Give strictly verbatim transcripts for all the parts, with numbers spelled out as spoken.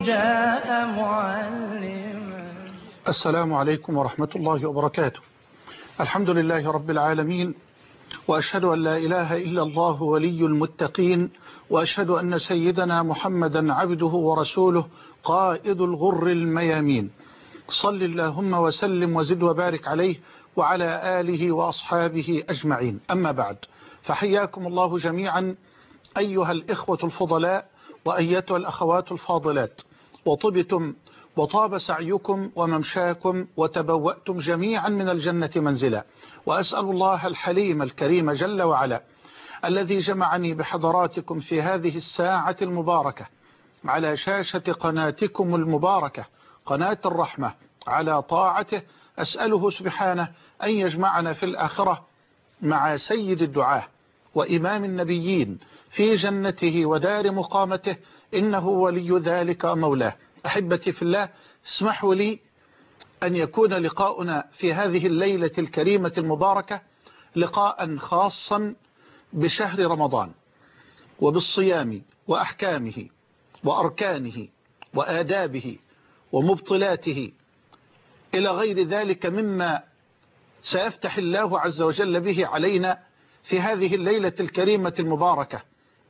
جاء معلما. السلام عليكم ورحمة الله وبركاته. الحمد لله رب العالمين، وأشهد أن لا إله إلا الله ولي المتقين، وأشهد أن سيدنا محمدا عبده ورسوله قائد الغر الميامين. صل اللهم وسلم وزد وبارك عليه وعلى آله وأصحابه أجمعين. أما بعد، فحياكم الله جميعا أيها الإخوة الفضلاء وأيتها الأخوات الفاضلات، وطبتم وطاب سعيكم وممشاكم وتبوأتم جميعا من الجنة منزلا. وأسأل الله الحليم الكريم جل وعلا الذي جمعني بحضراتكم في هذه الساعة المباركة على شاشة قناتكم المباركة قناة الرحمة على طاعته، أسأله سبحانه أن يجمعنا في الآخرة مع سيد الدعاة وإمام النبيين في جنته ودار مقامته، إنه ولي ذلك مولاه. أحبتي في الله، اسمحوا لي أن يكون لقاؤنا في هذه الليلة الكريمة المباركة لقاء خاصا بشهر رمضان وبالصيام وأحكامه وأركانه وآدابه ومبطلاته إلى غير ذلك مما سيفتح الله عز وجل به علينا في هذه الليلة الكريمة المباركة.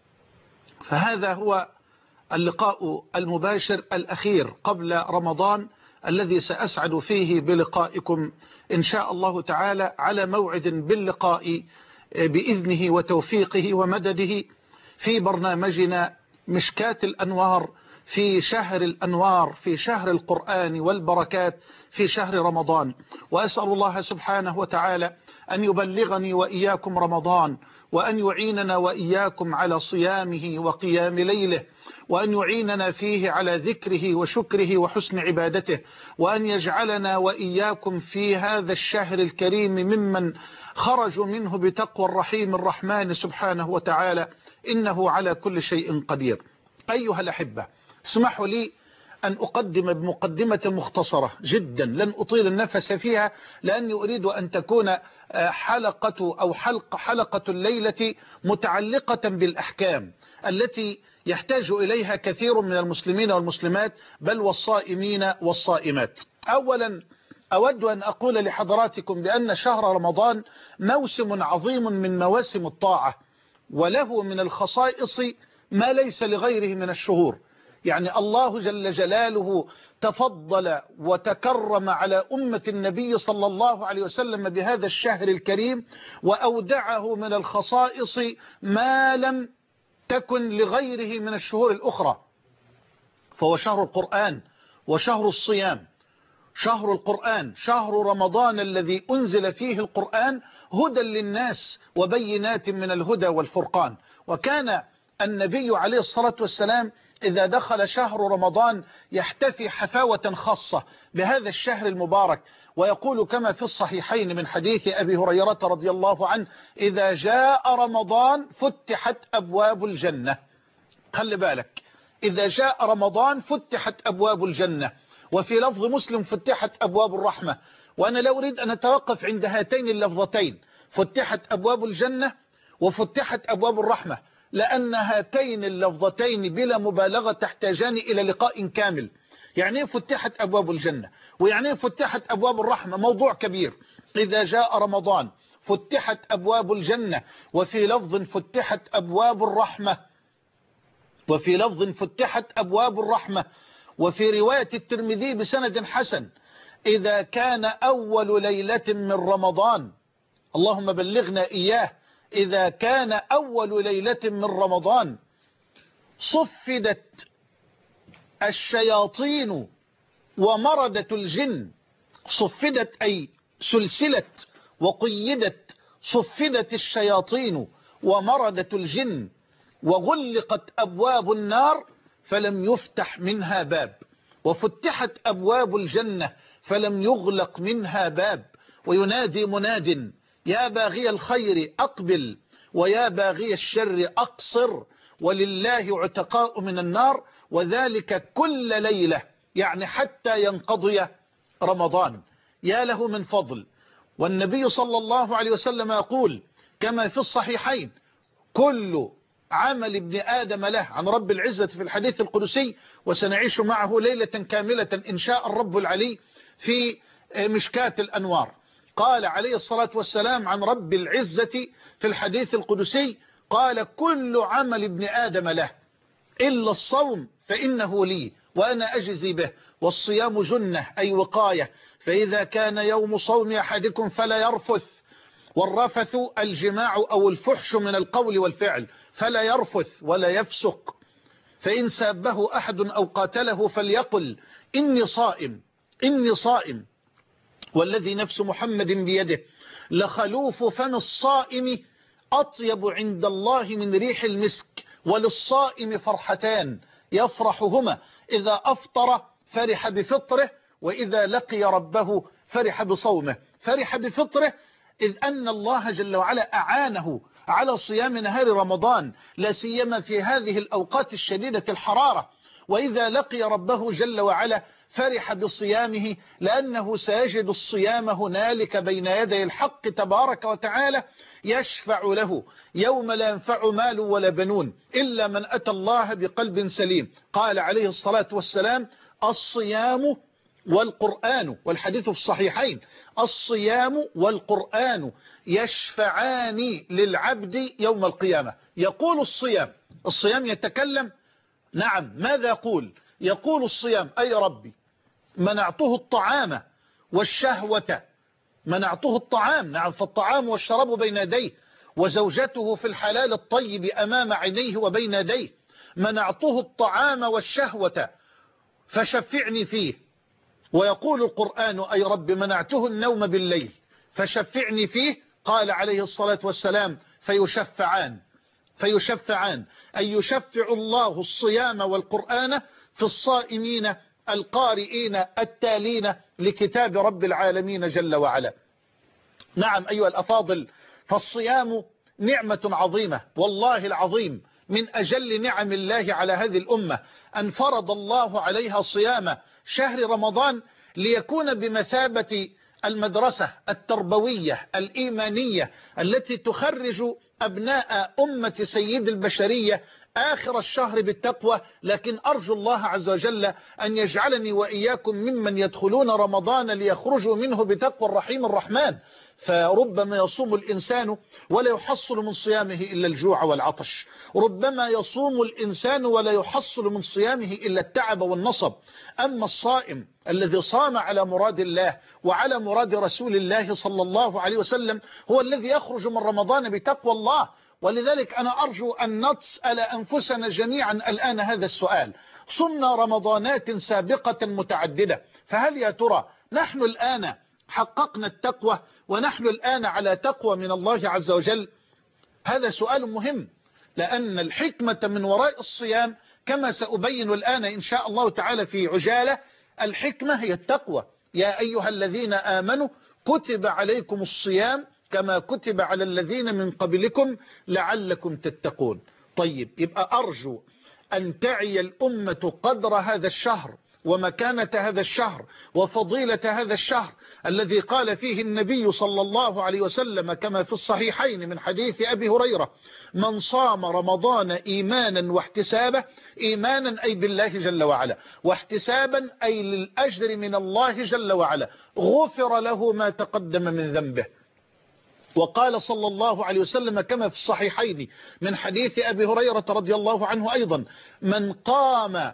فهذا هو اللقاء المباشر الأخير قبل رمضان الذي سأسعد فيه بلقائكم إن شاء الله تعالى على موعد باللقاء بإذنه وتوفيقه ومدده في برنامجنا مشكاة الأنوار في شهر الأنوار، في شهر القرآن والبركات، في شهر رمضان. وأسأل الله سبحانه وتعالى أن يبلغني وإياكم رمضان، وأن يعيننا وإياكم على صيامه وقيام ليله، وأن يعيننا فيه على ذكره وشكره وحسن عبادته، وأن يجعلنا وإياكم في هذا الشهر الكريم ممن خرجوا منه بتقوى الرحيم الرحمن سبحانه وتعالى، إنه على كل شيء قدير. أيها الأحبة، اسمحوا لي أن أقدم بمقدمة مختصرة جدا لن أطيل النفس فيها، لأني أريد أن تكون حلقة أو حلقة حلقة الليلة متعلقة بالأحكام التي يحتاج إليها كثير من المسلمين والمسلمات، بل والصائمين والصائمات. أولا أود أن أقول لحضراتكم بأن شهر رمضان موسم عظيم من مواسم الطاعة، وله من الخصائص ما ليس لغيره من الشهور. يعني الله جل جلاله تفضل وتكرم على أمة النبي صلى الله عليه وسلم بهذا الشهر الكريم، وأودعه من الخصائص ما لم تكن لغيره من الشهور الأخرى. فهو شهر القرآن وشهر الصيام. شهر القرآن شهر رمضان الذي أنزل فيه القرآن هدى للناس وبينات من الهدى والفرقان. وكان النبي عليه الصلاة والسلام إذا دخل شهر رمضان يحتفي حفاوة خاصة بهذا الشهر المبارك، ويقول كما في الصحيحين من حديث أبي هريرة رضي الله عنه: إذا جاء رمضان فتحت أبواب الجنة. خلي بالك، إذا جاء رمضان فتحت أبواب الجنة. وفي لفظ مسلم: فتحت أبواب الرحمة. وأنا لا أريد أن أتوقف عند هاتين اللفظتين، فتحت أبواب الجنة وفتحت أبواب الرحمة، لأن هاتين اللفظتين بلا مبالغة تحتاجان إلى لقاء كامل. يعني فتحت أبواب الجنة ويعني فتحت أبواب الرحمة موضوع كبير. إذا جاء رمضان فتحت أبواب الجنة، وفي لفظ فتحت أبواب الرحمة، وفي لفظ فتحت أبواب الرحمة. وفي رواية الترمذي بسند حسن: إذا كان أول ليلة من رمضان، اللهم بلغنا إياه، إذا كان أول ليلة من رمضان صفدت الشياطين ومردت الجن. صفدت أي سلسلت وقيدت، صفدت الشياطين ومردت الجن، وغلقت أبواب النار فلم يفتح منها باب، وفتحت أبواب الجنة فلم يغلق منها باب. وينادي مناد: يا باغي الخير أقبل، ويا باغي الشر أقصر، ولله عتقاء من النار، وذلك كل ليلة، يعني حتى ينقضي رمضان. يا له من فضل. والنبي صلى الله عليه وسلم يقول كما في الصحيحين: كل عمل ابن آدم له عن رب العزة في الحديث القدسي، وسنعيش معه ليلة كاملة إن شاء الرب العلي في مشكاة الأنوار. قال عليه الصلاة والسلام عن رب العزة في الحديث القدسي، قال كل عمل ابن آدم له إلا الصوم فإنه لي وأنا أجزي به، والصيام جنة أي وقاية، فإذا كان يوم صوم أحدكم فلا يرفث، والرفث الجماع أو الفحش من القول والفعل، فلا يرفث ولا يفسق، فإن سابه أحد أو قاتله فليقل إني صائم إني صائم، والذي نفس محمد بيده لخلوف فم الصائم أطيب عند الله من ريح المسك، وللصائم فرحتان يفرحهما، إذا أفطر فرح بفطره، وإذا لقي ربه فرح بصومه. فرح بفطره إذ أن الله جل وعلا أعانه على صيام نهار رمضان، لا سيما في هذه الأوقات الشديدة الحرارة. وإذا لقي ربه جل وعلا فرح بصيامه، لأنه سيجد الصيام هنالك بين يدي الحق تبارك وتعالى يشفع له يوم لا ينفع مال ولا بنون إلا من أتى الله بقلب سليم. قال عليه الصلاة والسلام الصيام والقرآن، والحديث في الصحيحين، الصيام والقرآن يشفعان للعبد يوم القيامة. يقول الصيام الصيام يتكلم، نعم، ماذا يقول؟ يقول الصيام أي ربي منعته الطعام والشهوة، منعته الطعام، نعم، فالطعام والشراب بين يديه، وزوجته في الحلال الطيب أمام عينيه وبين يديه، منعته الطعام والشهوة فشفعني فيه. ويقول القرآن أي رب منعته النوم بالليل فشفعني فيه. قال عليه الصلاة والسلام فيشفعان فيشفعان أي يشفع الله الصيام والقرآن في الصائمين القارئين التالين لكتاب رب العالمين جل وعلا. نعم أيها الأفاضل، فالصيام نعمة عظيمة والله العظيم، من أجل نعم الله على هذه الأمة أن فرض الله عليها صيام شهر رمضان ليكون بمثابة المدرسة التربوية الإيمانية التي تخرج أبناء أمة سيد البشرية آخر الشهر بالتقوى. لكن أرجو الله عز وجل أن يجعلني وإياكم ممن يدخلون رمضان ليخرجوا منه بتقوى الرحيم الرحمن. فربما يصوم الإنسان ولا يحصل من صيامه إلا الجوع والعطش، ربما يصوم الإنسان ولا يحصل من صيامه إلا التعب والنصب. أما الصائم الذي صام على مراد الله وعلى مراد رسول الله صلى الله عليه وسلم هو الذي يخرج من رمضان بتقوى الله. ولذلك أنا أرجو أن نسأل أنفسنا جميعا الآن هذا السؤال: صمنا رمضانات سابقة متعددة، فهل يا ترى نحن الآن حققنا التقوى ونحن الآن على تقوى من الله عز وجل؟ هذا سؤال مهم، لأن الحكمة من وراء الصيام كما سأبين الآن إن شاء الله تعالى في عجالة، الحكمة هي التقوى. يا أيها الذين آمنوا كتب عليكم الصيام كما كتب على الذين من قبلكم لعلكم تتقون. طيب، يبقى أرجو أن تعي الأمة قدر هذا الشهر ومكانة هذا الشهر وفضيلة هذا الشهر الذي قال فيه النبي صلى الله عليه وسلم كما في الصحيحين من حديث أبي هريرة: من صام رمضان إيمانا واحتسابا، إيمانا أي بالله جل وعلا، واحتسابا أي للأجر من الله جل وعلا، غفر له ما تقدم من ذنبه. وقال صلى الله عليه وسلم كما في الصحيحين من حديث أبي هريرة رضي الله عنه أيضا: من قام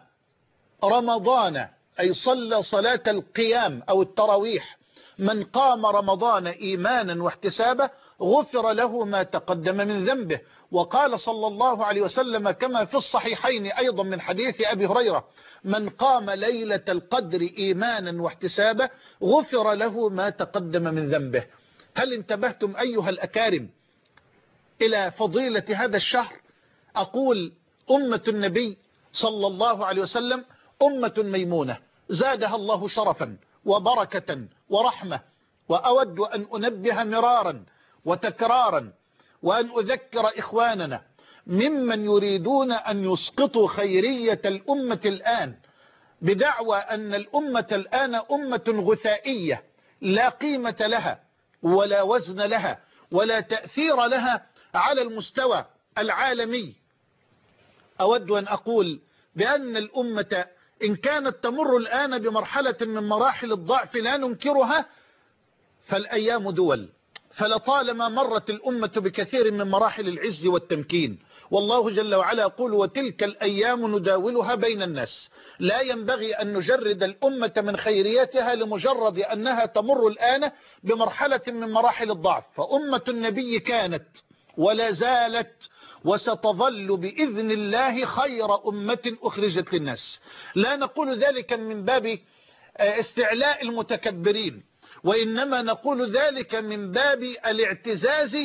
رمضان أي صلى صلاة القيام أو التراويح، من قام رمضان إيمانا واحتسابا غفر له ما تقدم من ذنبه. وقال صلى الله عليه وسلم كما في الصحيحين أيضا من حديث أبي هريرة: من قام ليلة القدر إيمانا واحتسابا غفر له ما تقدم من ذنبه. هل انتبهتم أيها الأكارم إلى فضيلة هذا الشهر؟ أقول أمة النبي صلى الله عليه وسلم أمة ميمونة زادها الله شرفا وبركة ورحمة. وأود أن أنبه مرارا وتكرارا وأن أذكر إخواننا ممن يريدون أن يسقطوا خيرية الأمة الآن بدعوى أن الأمة الآن أمة غثائية لا قيمة لها ولا وزن لها ولا تأثير لها على المستوى العالمي أود أن أقول بأن الأمة إن كانت تمر الآن بمرحلة من مراحل الضعف لا ننكرها، فالأيام دول، فلطالما مرت الأمة بكثير من مراحل العز والتمكين، والله جل وعلا يقول وتلك الأيام نداولها بين الناس. لا ينبغي أن نجرد الأمة من خيريتها لمجرد أنها تمر الآن بمرحلة من مراحل الضعف، فأمة النبي كانت ولا زالت وستظل بإذن الله خير أمة أخرجت للناس. لا نقول ذلك من باب استعلاء المتكبرين، وإنما نقول ذلك من باب الاعتزاز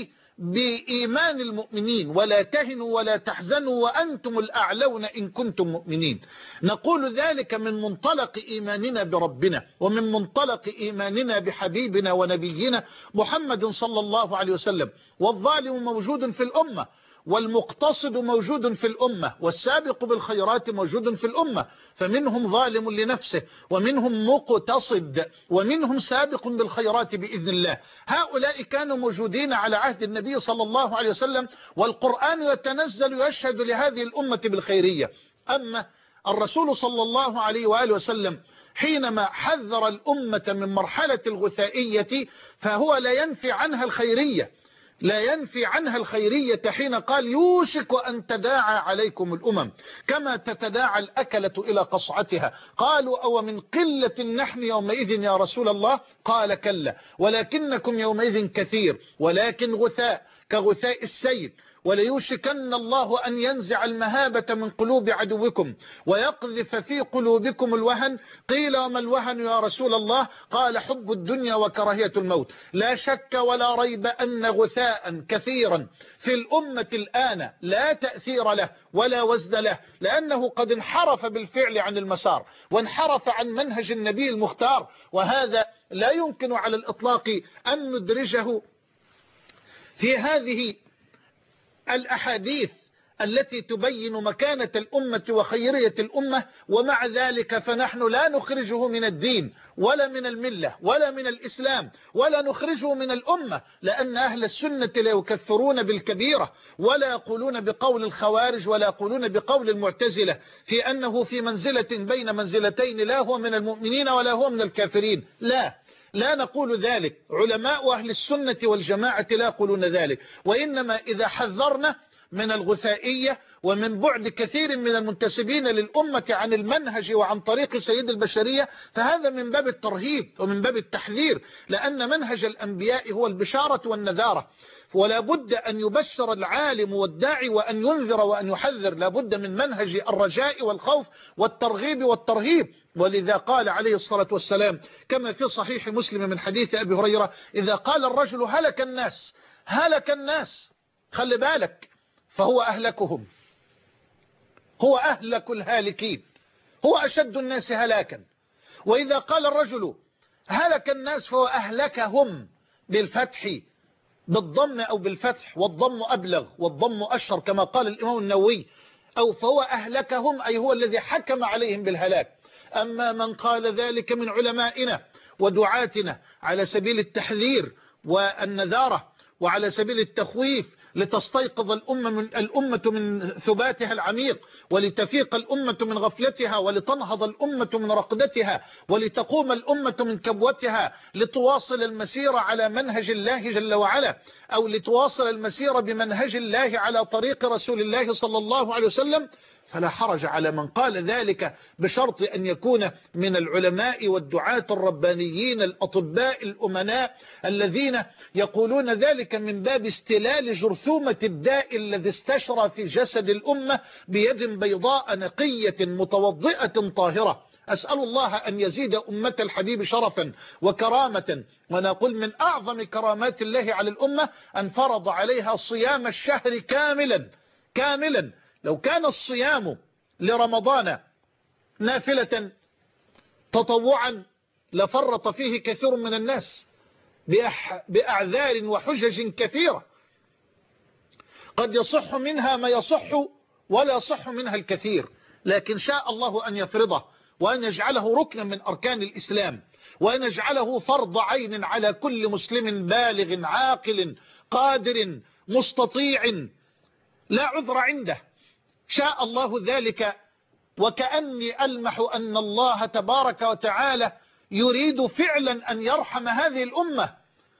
بإيمان المؤمنين، ولا تهنوا ولا تحزنوا وأنتم الأعلون إن كنتم مؤمنين. نقول ذلك من منطلق إيماننا بربنا، ومن منطلق إيماننا بحبيبنا ونبينا محمد صلى الله عليه وسلم. والظالم موجود في الأمة، والمقتصد موجود في الأمة، والسابق بالخيرات موجود في الأمة، فمنهم ظالم لنفسه ومنهم مقتصد ومنهم سابق بالخيرات بإذن الله. هؤلاء كانوا موجودين على عهد النبي صلى الله عليه وسلم، والقرآن يتنزل يشهد لهذه الأمة بالخيرية. أما الرسول صلى الله عليه وآله وسلم حينما حذر الأمة من مرحلة الغثائية فهو لا ينفي عنها الخيرية، لا ينفي عنها الخيرية حين قال يوشك أن تداعى عليكم الأمم كما تتداعى الأكلة إلى قصعتها. قالوا أو من قلة نحن يومئذ يا رسول الله؟ قال كلا ولكنكم يومئذ كثير ولكن غثاء كغثاء السيل، وليوشكن الله أن ينزع المهابة من قلوب عدوكم ويقذف في قلوبكم الوهن. قيل وما الوهن يا رسول الله؟ قال حب الدنيا وكراهية الموت. لا شك ولا ريب أن غثاء كثيرا في الأمة الآن لا تأثير له ولا وزن له، لأنه قد انحرف بالفعل عن المسار وانحرف عن منهج النبي المختار، وهذا لا يمكن على الإطلاق أن ندرجه في هذه الأحاديث التي تبين مكانة الأمة وخيرية الأمة. ومع ذلك فنحن لا نخرجه من الدين ولا من الملة ولا من الإسلام ولا نخرجه من الأمة، لأن أهل السنة لا يكفرون بالكبيرة ولا يقولون بقول الخوارج ولا يقولون بقول المعتزلة في أنه في منزلة بين منزلتين، لا هو من المؤمنين ولا هو من الكافرين. لا لا نقول ذلك، علماء أهل السنة والجماعة لا يقولون ذلك، وإنما إذا حذرنا من الغثائية ومن بعد كثير من المنتسبين للأمة عن المنهج وعن طريق سيد البشرية فهذا من باب الترهيب ومن باب التحذير، لأن منهج الأنبياء هو البشارة والنذارة، ولا بد أن يبشر العالم والداعي وأن ينذر وأن يحذر، لا بد من منهج الرجاء والخوف والترغيب والترهيب. ولذا قال عليه الصلاة والسلام كما في صحيح مسلم من حديث أبي هريرة إذا قال الرجل هلك الناس هلك الناس، خلي بالك، فهو أهلكهم، هو أهلك الهالكين، هو أشد الناس هلاكا. وإذا قال الرجل هلك الناس فهو أهلكهم بالفتح بالضم أو بالفتح، والضم أبلغ والضم أشهر كما قال الإمام النووي، أو فهو أهلكهم أي هو الذي حكم عليهم بالهلاك. أما من قال ذلك من علمائنا ودعاتنا على سبيل التحذير والنذارة وعلى سبيل التخويف لتستيقظ الأمة من, الأمة من ثباتها العميق، ولتفيق الأمة من غفلتها، ولتنهض الأمة من رقدتها، ولتقوم الأمة من كبوتها، لتواصل المسير على منهج الله جل وعلا، أو لتواصل المسير بمنهج الله على طريق رسول الله صلى الله عليه وسلم، فلا حرج على من قال ذلك بشرط أن يكون من العلماء والدعاة الربانيين الأطباء الأمناء الذين يقولون ذلك من باب استلال جرثومة الداء الذي استشرى في جسد الأمة بيد بيضاء نقية متوضئة طاهرة. أسأل الله أن يزيد أمة الحبيب شرفا وكرامة، ونقول من أعظم كرامات الله على الأمة أن فرض عليها صيام الشهر كاملا كاملا. لو كان الصيام لرمضان نافلة تطوعا لفرط فيه كثير من الناس بأعذار وحجج كثيرة، قد يصح منها ما يصح ولا يصح منها الكثير، لكن شاء الله أن يفرضه وأن يجعله ركنا من أركان الإسلام، وأن يجعله فرض عين على كل مسلم بالغ عاقل قادر مستطيع لا عذر عنده شاء الله ذلك، وكأني ألمح أن الله تبارك وتعالى يريد فعلا أن يرحم هذه الأمة،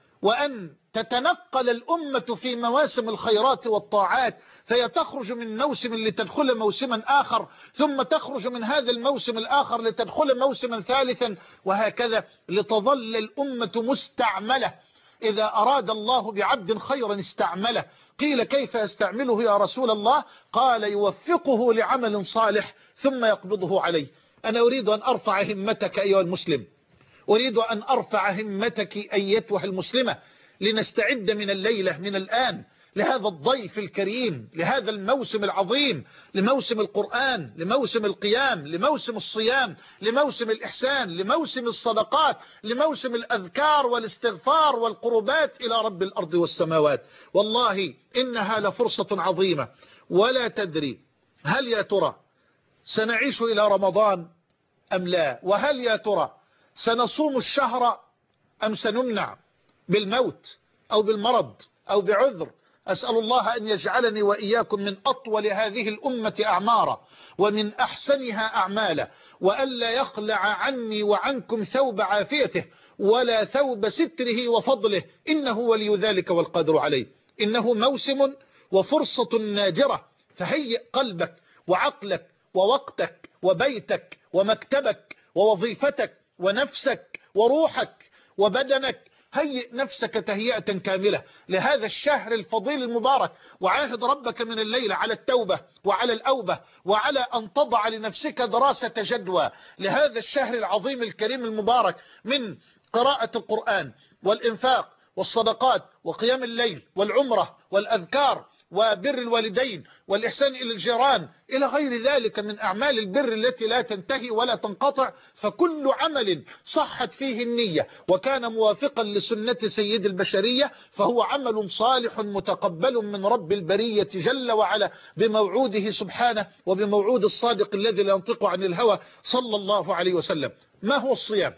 وأن تتنقل الأمة في مواسم الخيرات والطاعات، فهي تخرج من موسم لتدخل موسما آخر، ثم تخرج من هذا الموسم الآخر لتدخل موسما ثالثا، وهكذا لتظل الأمة مستعملة. إذا أراد الله بعبد خيرا استعمله. قيل كيف يستعمله يا رسول الله؟ قال يوفقه لعمل صالح ثم يقبضه عليه. أنا أريد أن أرفع همتك أيها المسلم، أريد أن أرفع همتك أيتها المسلمة، لنستعد من الليلة من الآن لهذا الضيف الكريم، لهذا الموسم العظيم، لموسم القرآن، لموسم القيام، لموسم الصيام، لموسم الإحسان، لموسم الصدقات، لموسم الأذكار والاستغفار والقربات إلى رب الأرض والسماوات. والله إنها لفرصة عظيمة، ولا تدري هل يا ترى سنعيش إلى رمضان أم لا، وهل يا ترى سنصوم الشهر أم سنمنع بالموت أو بالمرض أو بعذر. أسأل الله أن يجعلني وإياكم من أطول هذه الأمة أعمارا ومن أحسنها أعمالا، وألا يخلع عني وعنكم ثوب عافيته ولا ثوب ستره وفضله، إنه ولي ذلك والقادر عليه. إنه موسم وفرصة نادرة، فهيئ قلبك وعقلك ووقتك وبيتك ومكتبك ووظيفتك ونفسك وروحك وبدنك، هيئ نفسك تهيئة كاملة لهذا الشهر الفضيل المبارك، وعاهد ربك من الليلة على التوبة وعلى الأوبة، وعلى أن تضع لنفسك دراسة جدوى لهذا الشهر العظيم الكريم المبارك، من قراءة القرآن والإنفاق والصدقات وقيام الليل والعمرة والأذكار وبر الوالدين والإحسان إلى الجيران إلى غير ذلك من أعمال البر التي لا تنتهي ولا تنقطع. فكل عمل صحت فيه النية وكان موافقا لسنة سيد البشرية فهو عمل صالح متقبل من رب البرية جل وعلا، بموعوده سبحانه وبموعود الصادق الذي لا ينطق عن الهوى صلى الله عليه وسلم. ما هو الصيام؟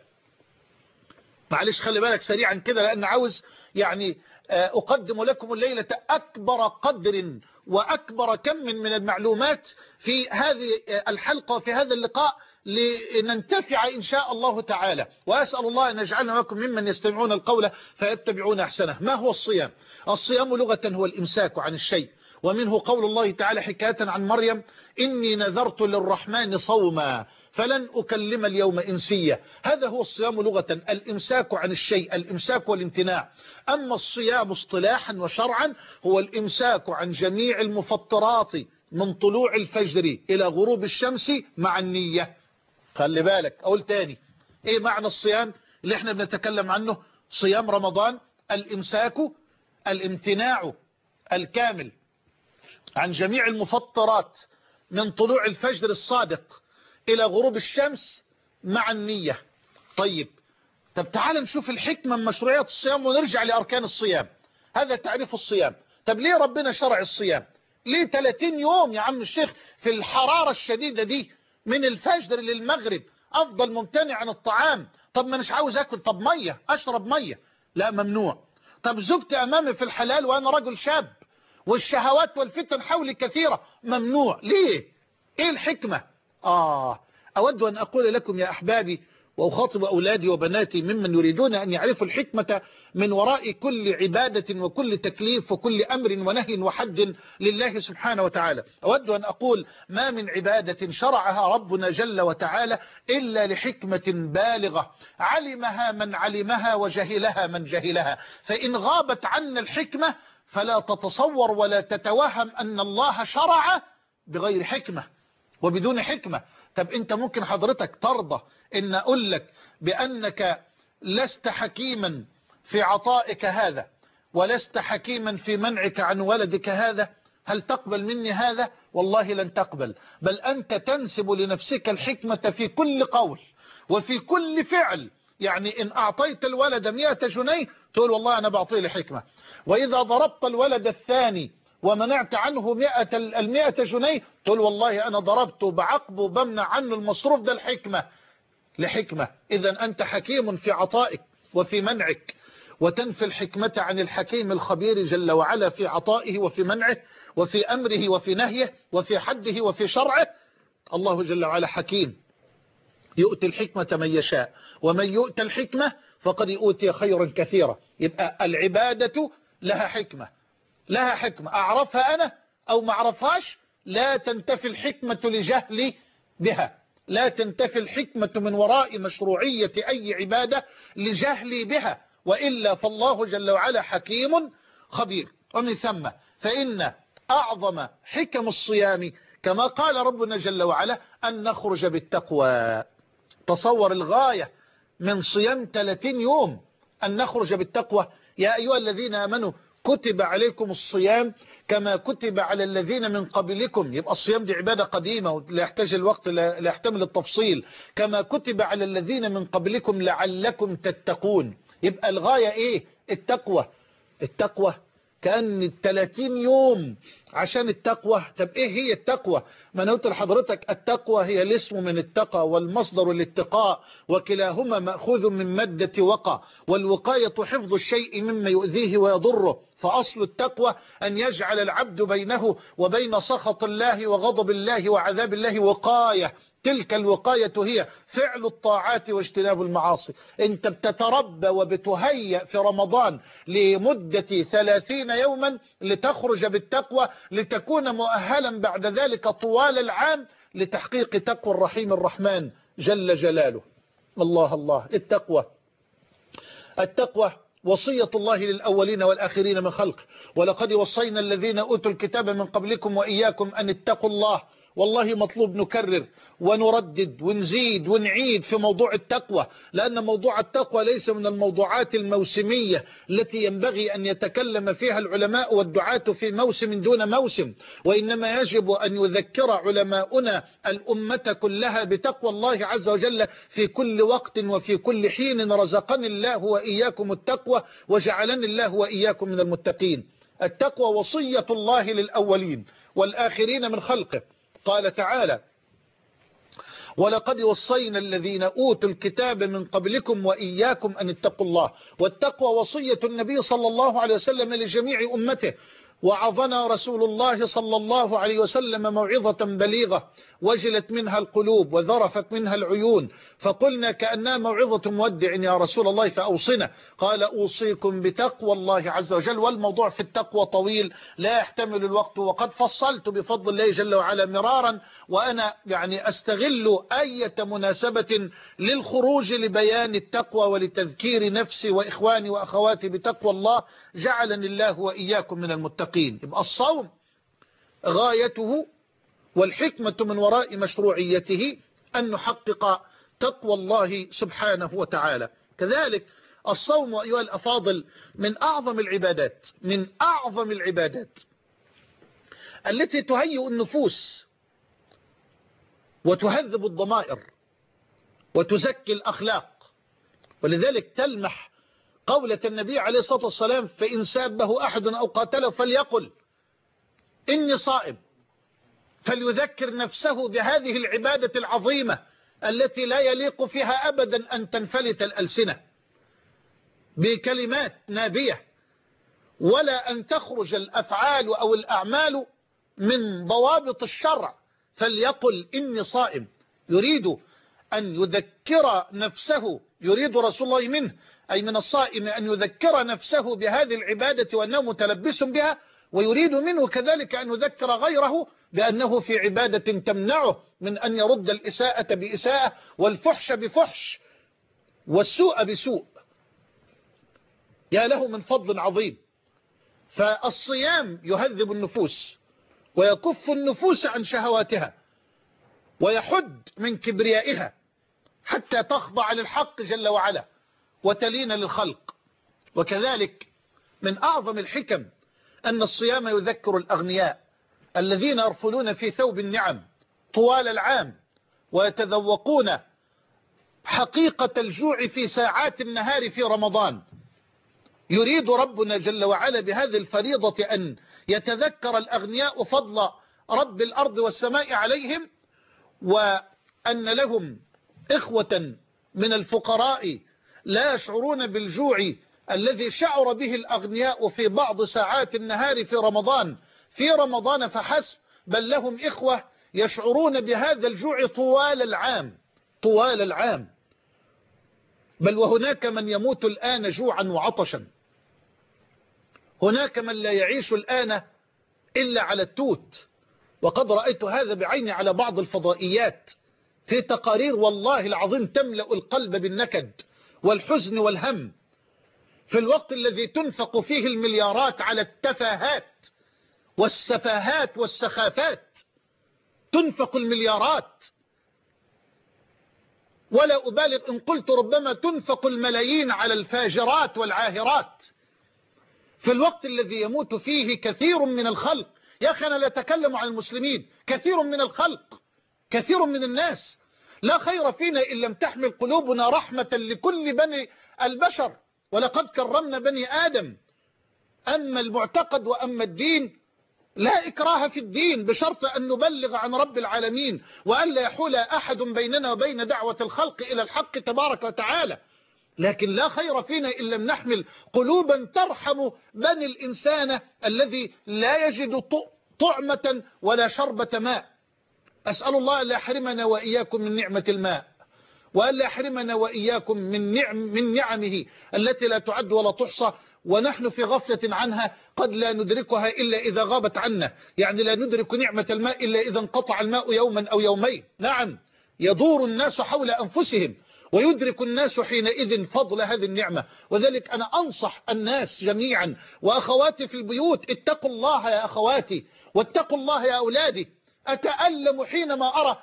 معلش خلي بالك سريعا كده، لأن عاوز يعني أقدم لكم الليلة أكبر قدر وأكبر كم من المعلومات في هذه الحلقة وفي هذا اللقاء، لننتفع إن شاء الله تعالى، وأسأل الله أن يجعلنا لكم ممن يستمعون القول فيتبعون أحسنه. ما هو الصيام؟ الصيام لغة هو الإمساك عن الشيء، ومنه قول الله تعالى حكاية عن مريم: إني نذرت للرحمن صوما فلن أكلم اليوم إنسيا. هذا هو الصيام لغة، الإمساك عن الشيء، الإمساك والامتناع. أما الصيام اصطلاحا وشرعا هو الإمساك عن جميع المفطرات من طلوع الفجر إلى غروب الشمس مع النية. خلي بالك أقول تاني، إيه معنى الصيام اللي احنا بنتكلم عنه؟ صيام رمضان الإمساك، الامتناع الكامل عن جميع المفطرات من طلوع الفجر الصادق إلى غروب الشمس مع النية. طيب طب تعال نشوف الحكمة من مشروعية الصيام ونرجع لأركان الصيام. هذا تعريف الصيام. طب ليه ربنا شرع الصيام؟ ليه ثلاثين يوم يا عم الشيخ في الحرارة الشديدة دي من الفجر للمغرب أفضل ممتنع عن الطعام؟ طب ما مش عاوز أكل، طب مية أشرب مية، لا ممنوع. طب زوجتي أمامي في الحلال وأنا رجل شاب والشهوات والفتن حولي كثيرة، ممنوع. ليه؟ إيه الحكمة؟ آه أود أن أقول لكم يا أحبابي وأخاطب أولادي وبناتي ممن يريدون أن يعرفوا الحكمة من وراء كل عبادة وكل تكليف وكل أمر ونهي وحد لله سبحانه وتعالى. أود أن أقول: ما من عبادة شرعها ربنا جل وتعالى إلا لحكمة بالغة علمها من علمها وجهلها من جهلها، فإن غابت عنا الحكمة فلا تتصور ولا تتوهم أن الله شرع بغير حكمة وبدون حكمة. طب انت ممكن حضرتك ترضى ان اقول لك بانك لست حكيما في عطائك هذا ولست حكيما في منعك عن ولدك هذا؟ هل تقبل مني هذا؟ والله لن تقبل، بل انت تنسب لنفسك الحكمة في كل قول وفي كل فعل. يعني ان اعطيت الولد مئة جنيه تقول والله انا بعطيه لحكمة، واذا ضربت الولد الثاني ومنعت عنه مئة المئة جنيه تقول والله أنا ضربته بعقبه بمنع عنه المصروف، ده الحكمة لحكمة. إذا أنت حكيم في عطائك وفي منعك، وتنفي الحكمة عن الحكيم الخبير جل وعلا في عطائه وفي منعه، وفي أمره وفي نهيه وفي حده وفي شرعه. الله جل وعلا حكيم يؤتي الحكمة من يشاء، ومن يؤتى الحكمة فقد أوتي خيرا كثيرا. يبقى العبادة لها حكمة، لها حكمة أعرفها أنا أو ما أعرفهاش. لا تنتفي الحكمة لجهلي بها، لا تنتفي الحكمة من وراء مشروعية أي عبادة لجهلي بها، وإلا فالله جل وعلا حكيم خبير. ومن ثم فإن أعظم حكم الصيام كما قال ربنا جل وعلا أن نخرج بالتقوى. تصور الغاية من صيام ثلاثين يوم أن نخرج بالتقوى. يا أيها الذين آمنوا كتب عليكم الصيام كما كتب على الذين من قبلكم. يبقى الصيام دي عبادة قديمة لا يحتاج الوقت، لا يحتمل التفصيل. كما كتب على الذين من قبلكم لعلكم تتقون. يبقى الغاية ايه؟ التقوى. التقوى كأن الثلاثين يوم عشان التقوى. طب ايه هي التقوى؟ ما انا قلت لحضرتك التقوى هي الاسم من التقى والمصدر الاتقاء، وكلاهما مأخوذ من مادة وقى، والوقاية حفظ الشيء مما يؤذيه ويضره. فأصل التقوى أن يجعل العبد بينه وبين سخط الله وغضب الله وعذاب الله وقاية. تلك الوقاية هي فعل الطاعات واجتناب المعاصي. انت بتتربى وبتهيأ في رمضان لمدة ثلاثين يوما لتخرج بالتقوى، لتكون مؤهلا بعد ذلك طوال العام لتحقيق تقوى الرحيم الرحمن جل جلاله. الله الله. التقوى التقوى وصية الله للأولين والآخرين من خلقه، ولقد وصينا الذين أوتوا الكتاب من قبلكم وإياكم أن اتقوا الله. والله مطلوب نكرر ونردد ونزيد ونعيد في موضوع التقوى، لأن موضوع التقوى ليس من الموضوعات الموسمية التي ينبغي أن يتكلم فيها العلماء والدعاة في موسم دون موسم، وإنما يجب أن يذكر علماؤنا الأمة كلها بتقوى الله عز وجل في كل وقت وفي كل حين. رزقني الله وإياكم التقوى وجعلني الله وإياكم من المتقين. التقوى وصية الله للأولين والآخرين من خلقه. قال تعالى: ولقد وصينا الذين أوتوا الكتاب من قبلكم وإياكم أن اتقوا الله. والتقوى وصية النبي صلى الله عليه وسلم لجميع أمته. وعظنا رسول الله صلى الله عليه وسلم موعظة بليغة وجلت منها القلوب وذرفت منها العيون، فقلنا كأنها موعظة مودع يا رسول الله فأوصنا. قال: أوصيكم بتقوى الله عز وجل. والموضوع في التقوى طويل لا يحتمل الوقت، وقد فصلت بفضل الله جل وعلا مرارا، وأنا يعني أستغل أي مناسبة للخروج لبيان التقوى ولتذكير نفسي وإخواني وأخواتي بتقوى الله. جعلني الله وإياكم من المتقين. يبقى الصوم غايته والحكمة من وراء مشروعيته أن نحقق تقوى الله سبحانه وتعالى. كذلك الصوم أيها الأفاضل من أعظم العبادات، من أعظم العبادات التي تهيئ النفوس وتهذب الضمائر وتزكي الأخلاق. ولذلك تلمح قولة النبي عليه الصلاة والسلام: فإن سابه أحد أو قاتله فليقل إني صائم. فليذكر نفسه بهذه العبادة العظيمة التي لا يليق فيها أبدا أن تنفلت الألسنة بكلمات نابية، ولا أن تخرج الأفعال أو الأعمال من ضوابط الشرع. فليقل إني صائم. يريد أن يذكر نفسه، يريد رسول الله منه أي من الصائم أن يذكر نفسه بهذه العبادة وأنه متلبس بها، ويريد منه كذلك أن يذكر غيره بأنه في عبادة تمنعه من أن يرد الإساءة بإساءة والفحش بفحش والسوء بسوء. يا له من فضل عظيم. فالصيام يهذب النفوس ويكف النفوس عن شهواتها ويحد من كبريائها حتى تخضع للحق جل وعلا وتلين للخلق. وكذلك من أعظم الحكم أن الصيام يذكر الأغنياء الذين يرفلون في ثوب النعم طوال العام ويتذوقون حقيقة الجوع في ساعات النهار في رمضان. يريد ربنا جل وعلا بهذه الفريضة أن يتذكر الأغنياء فضل رب الأرض والسماء عليهم، وأن لهم إخوة من الفقراء لا يشعرون بالجوع الذي شعر به الأغنياء في بعض ساعات النهار في رمضان، في رمضان فحسب، بل لهم إخوة يشعرون بهذا الجوع طوال العام طوال العام. بل وهناك من يموت الآن جوعا وعطشا. هناك من لا يعيش الآن إلا على التوت، وقد رأيت هذا بعيني على بعض الفضائيات في تقارير والله العظيم تملأ القلب بالنكد والحزن والهم، في الوقت الذي تنفق فيه المليارات على التفاهات والسفاهات والسخافات. تنفق المليارات، ولا أبالغ إن قلت ربما تنفق الملايين على الفاجرات والعاهرات، في الوقت الذي يموت فيه كثير من الخلق. يا أخي أنا لا أتكلم عن المسلمين، كثير من الخلق، كثير من الناس. لا خير فينا إن لم تحمل قلوبنا رحمة لكل بني البشر، ولقد كرمنا بني آدم. أما المعتقد وأما الدين لا إكراه في الدين، بشرط أن نبلغ عن رب العالمين، وأن لا يحول أحد بيننا وبين دعوة الخلق إلى الحق تبارك وتعالى. لكن لا خير فينا إن لم نحمل قلوبا ترحم بني الإنسان الذي لا يجد طعمة ولا شربة ماء. أسأل الله أن لا يحرمنا وإياكم من نعمة الماء، وأن لا يحرمنا وإياكم من نعم من نعمه التي لا تعد ولا تحصى، ونحن في غفلة عنها قد لا ندركها إلا إذا غابت عنا. يعني لا ندرك نعمة الماء إلا إذا انقطع الماء يوما أو يومين. نعم، يدور الناس حول أنفسهم، ويدرك الناس حينئذ فضل هذه النعمة. وذلك أنا أنصح الناس جميعا وأخواتي في البيوت، اتقوا الله يا أخواتي، واتقوا الله يا أولادي. أتألم حينما أرى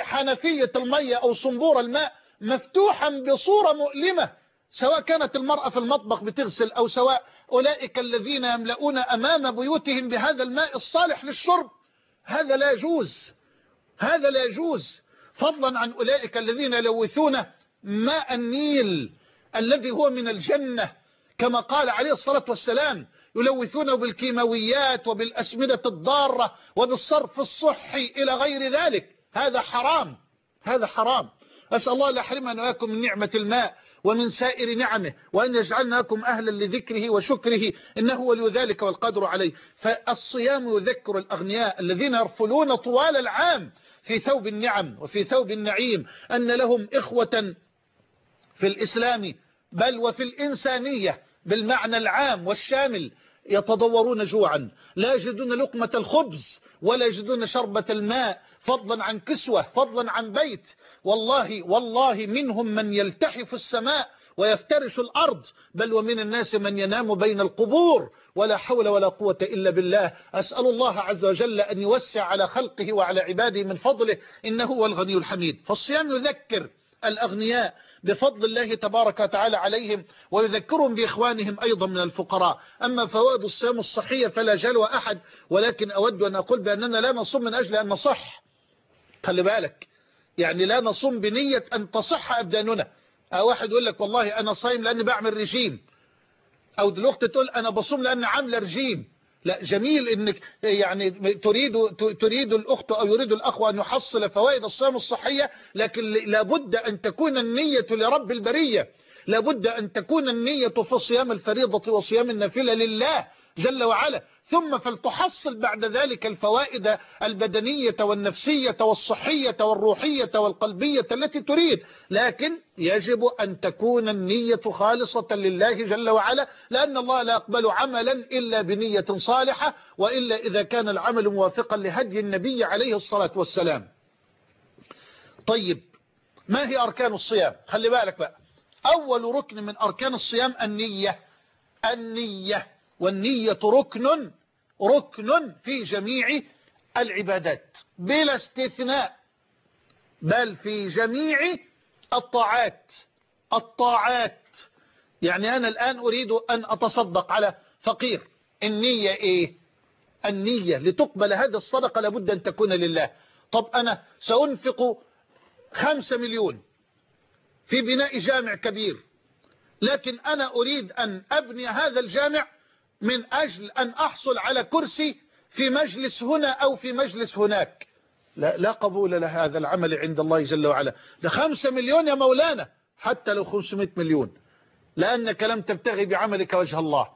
حنفية المية أو صنبور الماء مفتوحا بصورة مؤلمة، سواء كانت المرأة في المطبخ بتغسل، أو سواء أولئك الذين يملؤون أمام بيوتهم بهذا الماء الصالح للشرب. هذا لا يجوز، هذا لا يجوز، فضلا عن أولئك الذين يلوثون ماء النيل الذي هو من الجنة، كما قال عليه الصلاة والسلام: يلوثونه بالكيماويات وبالأسمدة الضارة وبالصرف الصحي إلى غير ذلك. هذا حرام، هذا حرام. أسأل الله لا يحرمنا وإياكم من نعمة الماء ومن سائر نعمه، وأن يجعلناكم أهلا لذكره وشكره، إنه ولي ذلك والقدر عليه. فالصيام يذكر الأغنياء الذين يرفلون طوال العام في ثوب النعم وفي ثوب النعيم أن لهم إخوة في الإسلام بل وفي الإنسانية بالمعنى العام والشامل يتضورون جوعا، لا يجدون لقمة الخبز ولا يجدون شربة الماء، فضلا عن كسوة، فضلا عن بيت. والله والله منهم من يلتحف السماء ويفترش الأرض، بل ومن الناس من ينام بين القبور، ولا حول ولا قوة إلا بالله. أسأل الله عز وجل أن يوسع على خلقه وعلى عباده من فضله، إنه هو الغني الحميد. فالصيام يذكر الأغنياء بفضل الله تبارك وتعالى عليهم، ويذكرهم بإخوانهم أيضا من الفقراء. أما فوائد الصيام الصحية فلا جلوى أحد، ولكن أود أن أقول بأننا لا نصوم من أجل أن نصح. خلي بالك، يعني لا نصوم بنية أن تصح أبداننا. أو واحد يقول لك والله أنا صايم لأني بعمل رجيم، أو دلوقتي تقول أنا بصوم لأني عامله رجيم. لا، جميل انك يعني تريد تريد الاخت او يريد الاخ ان يحصل فوائد الصيام الصحية، لكن لابد ان تكون النية لرب البرية، لابد ان تكون النية في صيام الفريضة وصيام النافلة لله جل وعلا، ثم فلتحصل بعد ذلك الفوائد البدنية والنفسية والصحية والروحية والقلبية التي تريد. لكن يجب أن تكون النية خالصة لله جل وعلا، لأن الله لا يقبل عملا إلا بنية صالحة، وإلا إذا كان العمل موافقا لهدي النبي عليه الصلاة والسلام. طيب، ما هي أركان الصيام؟ خلي بالك بقى، أول ركن من أركان الصيام النية. النية، والنية ركن ركن في جميع العبادات بلا استثناء، بل في جميع الطاعات. الطاعات يعني أنا الآن أريد أن أتصدق على فقير، النية إيه؟ النية لتقبل هذه الصدقة لابد أن تكون لله. طب أنا سأنفق خمسة مليون في بناء جامع كبير، لكن أنا أريد أن أبني هذا الجامع من أجل أن أحصل على كرسي في مجلس هنا أو في مجلس هناك. لا, لا قبول لهذا العمل عند الله جل وعلا. ده خمسة مليون يا مولانا، حتى لو خمسمائة مليون، لأنك لم تبتغي بعملك وجه الله.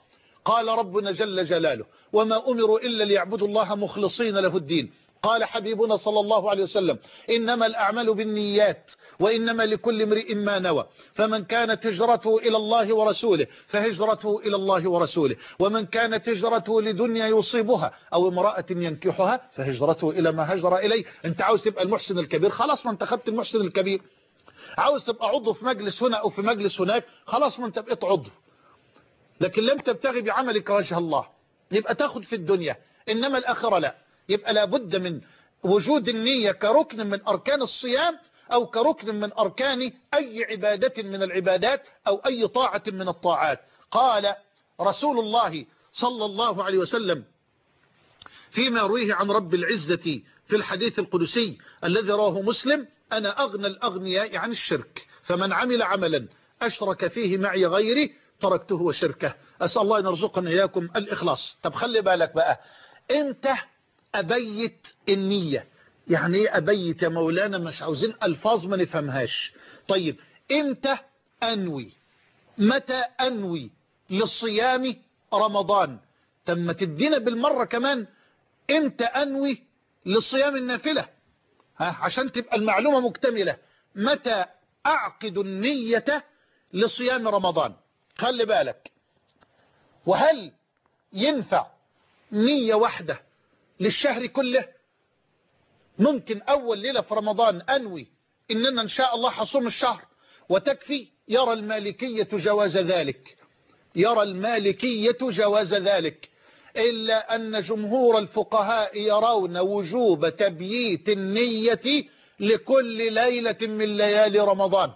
قال ربنا جل جلاله وما أمروا إلا ليعبدوا الله مخلصين له الدين. قال حبيبنا صلى الله عليه وسلم إنما الأعمال بالنيات وإنما لكل امرئ ما نوى، فمن كانت هجرته إلى الله ورسوله فهجرته إلى الله ورسوله، ومن كانت هجرته لدنيا يصيبها أو امرأة ينكحها فهجرته إلى ما هجر إليه. أنت عاوز تبقى المحسن الكبير، خلاص ما أنت خدت المحسن الكبير. عاوز تبقى عضو في مجلس هنا أو في مجلس هناك، خلاص ما أنت بقيت عضو. لكن لم تبتغي بعملك وجه الله، يبقى تاخد في الدنيا إنما الآخرة لا. يبقى لابد من وجود النية كركن من أركان الصيام أو كركن من أركان أي عبادة من العبادات أو أي طاعة من الطاعات. قال رسول الله صلى الله عليه وسلم فيما يرويه عن رب العزة في الحديث القدسي الذي رواه مسلم: أنا أغنى الأغنياء عن الشرك، فمن عمل عملا أشرك فيه معي غيري تركته وشركه. أسأل الله أن يرزقنا إياكم الإخلاص. طب خلي بالك بقى، أنت أبيت النية. يعني ايه أبيت يا مولانا؟ مش عاوزين ألفاظ ما نفهمهاش. طيب امتى أنوي؟ متى أنوي للصيام رمضان؟ طب ما تدينا بالمرة كمان امتى أنوي لصيام النافلة، ها، عشان تبقى المعلومة مكتملة. متى أعقد النية لصيام رمضان؟ خلي بالك. وهل ينفع نية واحدة للشهر كله؟ ممكن أول ليلة في رمضان أنوي إننا إن شاء الله حصوم الشهر وتكفي؟ يرى المالكية جواز ذلك، يرى المالكية جواز ذلك، إلا أن جمهور الفقهاء يرون وجوب تبييت النية لكل ليلة من ليالي رمضان.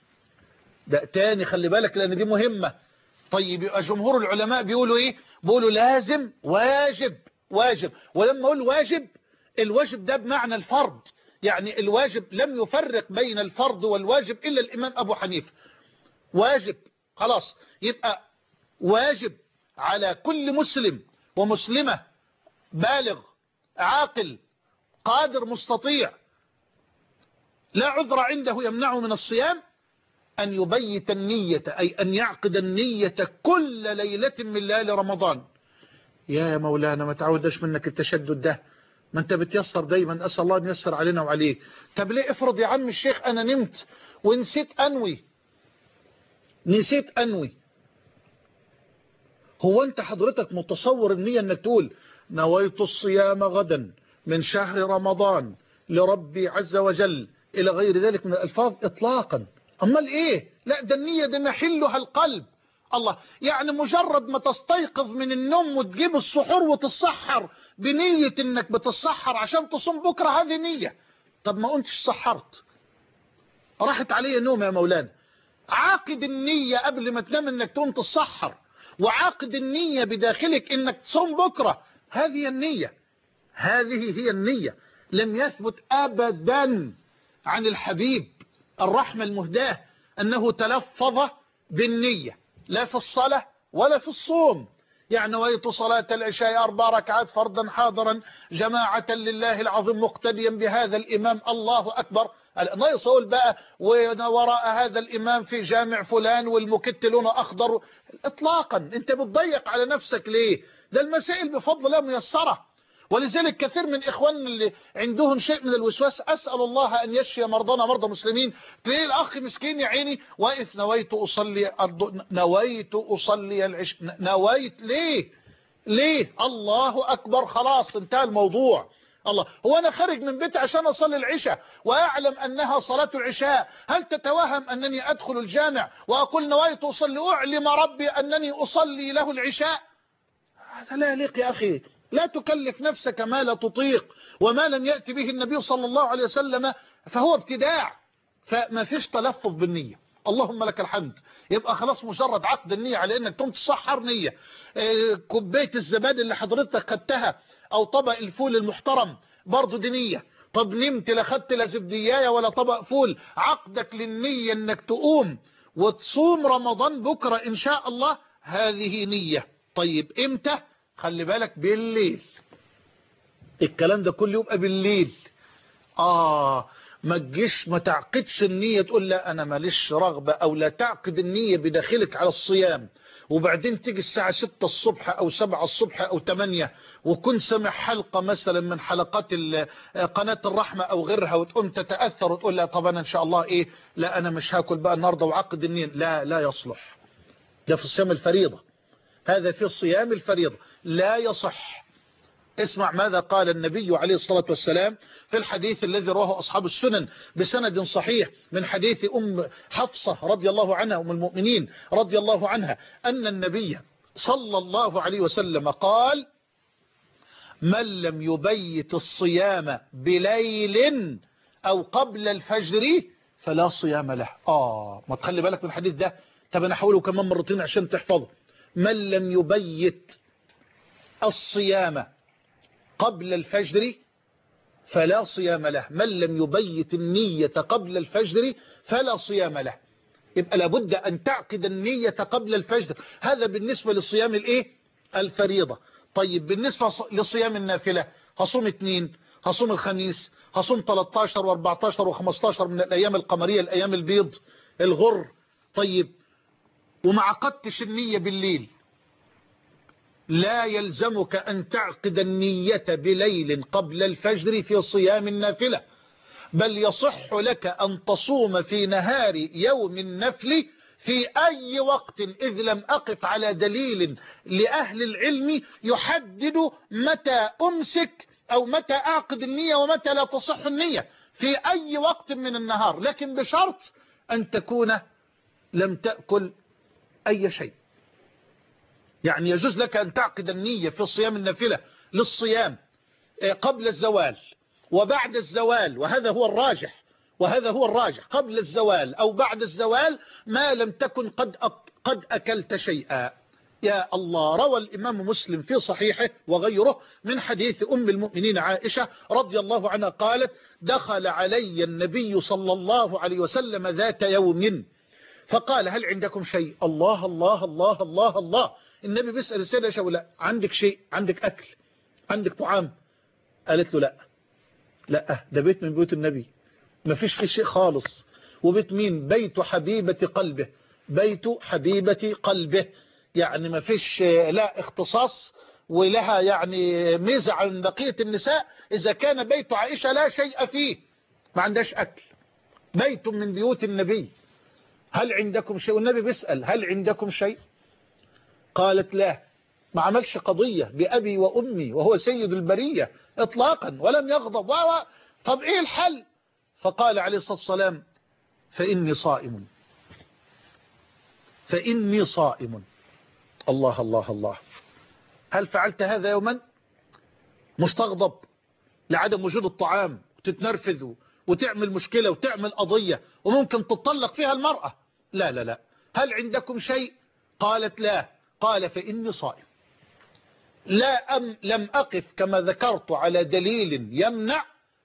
ده تاني خلي بالك لأن دي مهمة. طيب يبقى جمهور العلماء بيقولوا إيه؟ بيقولوا لازم، واجب، واجب. ولما أقول واجب، الواجب ده بمعنى الفرض، يعني الواجب لم يفرق بين الفرض والواجب إلا الإمام أبو حنيفة. واجب خلاص، يبقى واجب على كل مسلم ومسلمة بالغ عاقل قادر مستطيع لا عذر عنده يمنعه من الصيام أن يبيت النية، أي أن يعقد النية كل ليلة من ليالي رمضان. يا مولانا ما تعودش منك التشدد ده، ما انت بتيسر دايما، أسأل الله أن ييسر علينا وعليك. طب ليه؟ افرض يا عم الشيخ أنا نمت ونسيت أنوي، نسيت أنوي. هو أنت حضرتك متصور النية أنك تقول نويت الصيام غدا من شهر رمضان لربي عز وجل إلى غير ذلك من الألفاظ إطلاقا؟ أمال إيه؟ لا، ده النية دي محلها القلب. الله، يعني مجرد ما تستيقظ من النوم وتجيب السحور وتتسحر بنية انك بتتسحر عشان تصوم بكرة، هذه نية. طب ما قمتش سحرت، راحت علي نوم يا مولانا. عاقد النية قبل ما تنام انك تقوم تتسحر، وعاقد النية بداخلك انك تصوم بكرة، هذه النية، هذه هي النية. لم يثبت ابدا عن الحبيب الرحمة المهداة انه تلفظ بالنية لا في الصلاة ولا في الصوم. يعني نويت صلاة العشاء أربع ركعات فرضا حاضرا جماعة لله العظيم مقتديا بهذا الإمام، الله أكبر. ناقص أقول بقى وراء هذا الإمام في جامع فلان والمكت لونه أخضر. إطلاقا. أنت بتضيق على نفسك ليه؟ ده المسائل بفضل الله ميسرة. ولذلك كثير من إخواننا اللي عندهم شيء من الوسواس، أسأل الله أن يشفي مرضانا مرضى مسلمين، تلاقي الأخ مسكين يا عيني واقف نويت أصلي نويت أصلي العش نويت ليه؟ ليه؟ الله أكبر، خلاص انتهى الموضوع. الله، هو أنا خارج من بيتي عشان أصلي العشاء وأعلم أنها صلاة العشاء، هل تتوهم أنني أدخل الجامع وأقول نويت أصلي أعلم ربي أنني أصلي له العشاء؟ هذا لا يليق يا أخي. لا تكلف نفسك ما لا تطيق، وما لم يأتي به النبي صلى الله عليه وسلم فهو ابتداع. فما فيش تلفظ بالنية، اللهم لك الحمد. يبقى خلاص مجرد عقد النية على انك تقوم تصحر نية. اه كوبايه الزبادي اللي حضرتك خدتها او طبق الفول المحترم برضه دي نية. طب نمت لا خدت لا زبديايه ولا طبق فول، عقدك للنية انك تقوم وتصوم رمضان بكرة ان شاء الله، هذه نية. طيب امتى؟ خلي بالك، بالليل. الكلام ده كله يبقى بالليل. آه ما تجيش ما تعقدش النية تقول لا أنا ماليش رغبة، أو لا تعقد النية بداخلك على الصيام، وبعدين تيجي الساعة ستة الصبح أو سبعة الصبح أو تمانية وكن سمع حلقة مثلا من حلقات قناة الرحمة أو غيرها، وتقوم تتأثر وتقول لا طب أنا إن شاء الله إيه لا أنا مش هاكل بقى النهاردة وعقد النية. لا لا يصلح، ده في الصيام الفريضة، هذا في الصيام الفريضة لا يصح. اسمع ماذا قال النبي عليه الصلاة والسلام في الحديث الذي رواه أصحاب السنن بسند صحيح من حديث أم حفصة رضي الله عنها أم المؤمنين رضي الله عنها أن النبي صلى الله عليه وسلم قال: من لم يبيت الصيام بليل أو قبل الفجر فلا صيام له. آه ما تخلي بالك من الحديث ده، طب أنا أحوله كمان مرتين عشان تحفظه. من لم يبيت الصيام قبل الفجر فلا صيام له، من لم يبيت النية قبل الفجر فلا صيام له. يبقى لابد أن تعقد النية قبل الفجر، هذا بالنسبة للصيام الايه الفريضة. طيب بالنسبة لصيام النافلة، هصوم اثنين، هصوم الخميس، هصوم ثلاثة عشر واربعة عشر وخمسة عشر من الأيام القمرية الأيام البيض الغر. طيب وما عقدتش النية بالليل، لا يلزمك أن تعقد النية بليل قبل الفجر في صيام النافلة، بل يصح لك أن تصوم في نهار يوم النفل في أي وقت، إذ لم أقف على دليل لأهل العلم يحدد متى أمسك أو متى أعقد النية ومتى لا تصح النية، في أي وقت من النهار، لكن بشرط أن تكون لم تأكل أي شيء. يعني يجوز لك أن تعقد النية في صيام النافلة للصيام قبل الزوال وبعد الزوال، وهذا هو الراجح، وهذا هو الراجح قبل الزوال أو بعد الزوال ما لم تكن قد قد أكلت شيئا. يا الله، روى الإمام مسلم في صحيحه وغيره من حديث أم المؤمنين عائشة رضي الله عنها قالت: دخل علي النبي صلى الله عليه وسلم ذات يوم فقال: هل عندكم شيء؟ الله الله الله الله الله، النبي بيسأل السيدة عائشة: لا عندك شيء، عندك أكل، عندك طعام؟ قالت له: لا لا، ده بيت من بيوت النبي ما فيش فيه شيء خالص. وبيت مين؟ بيت حبيبة قلبه، بيت حبيبة قلبه، يعني ما فيش لا اختصاص ولها يعني ميزة عن بقية النساء. إذا كان بيت عائشة لا شيء فيه، ما عندهاش أكل، بيت من بيوت النبي، هل عندكم شيء؟ والنبي بيسأل: هل عندكم شيء؟ قالت: لا. ما عملش قضية بأبي وأمي وهو سيد البرية إطلاقا، ولم يغضب. طب إيه الحل؟ فقال عليه الصلاة والسلام: فإني صائم، فإني صائم. الله الله الله، هل فعلت هذا يوما؟ مستغضب لعدم وجود الطعام وتتنرفذ وتعمل مشكلة وتعمل قضية وممكن تطلق فيها المرأة. لا لا لا. هل عندكم شيء؟ قالت: لا. قال: فإني صائم. لا أم لم أقف كما ذكرت على دليل يمنع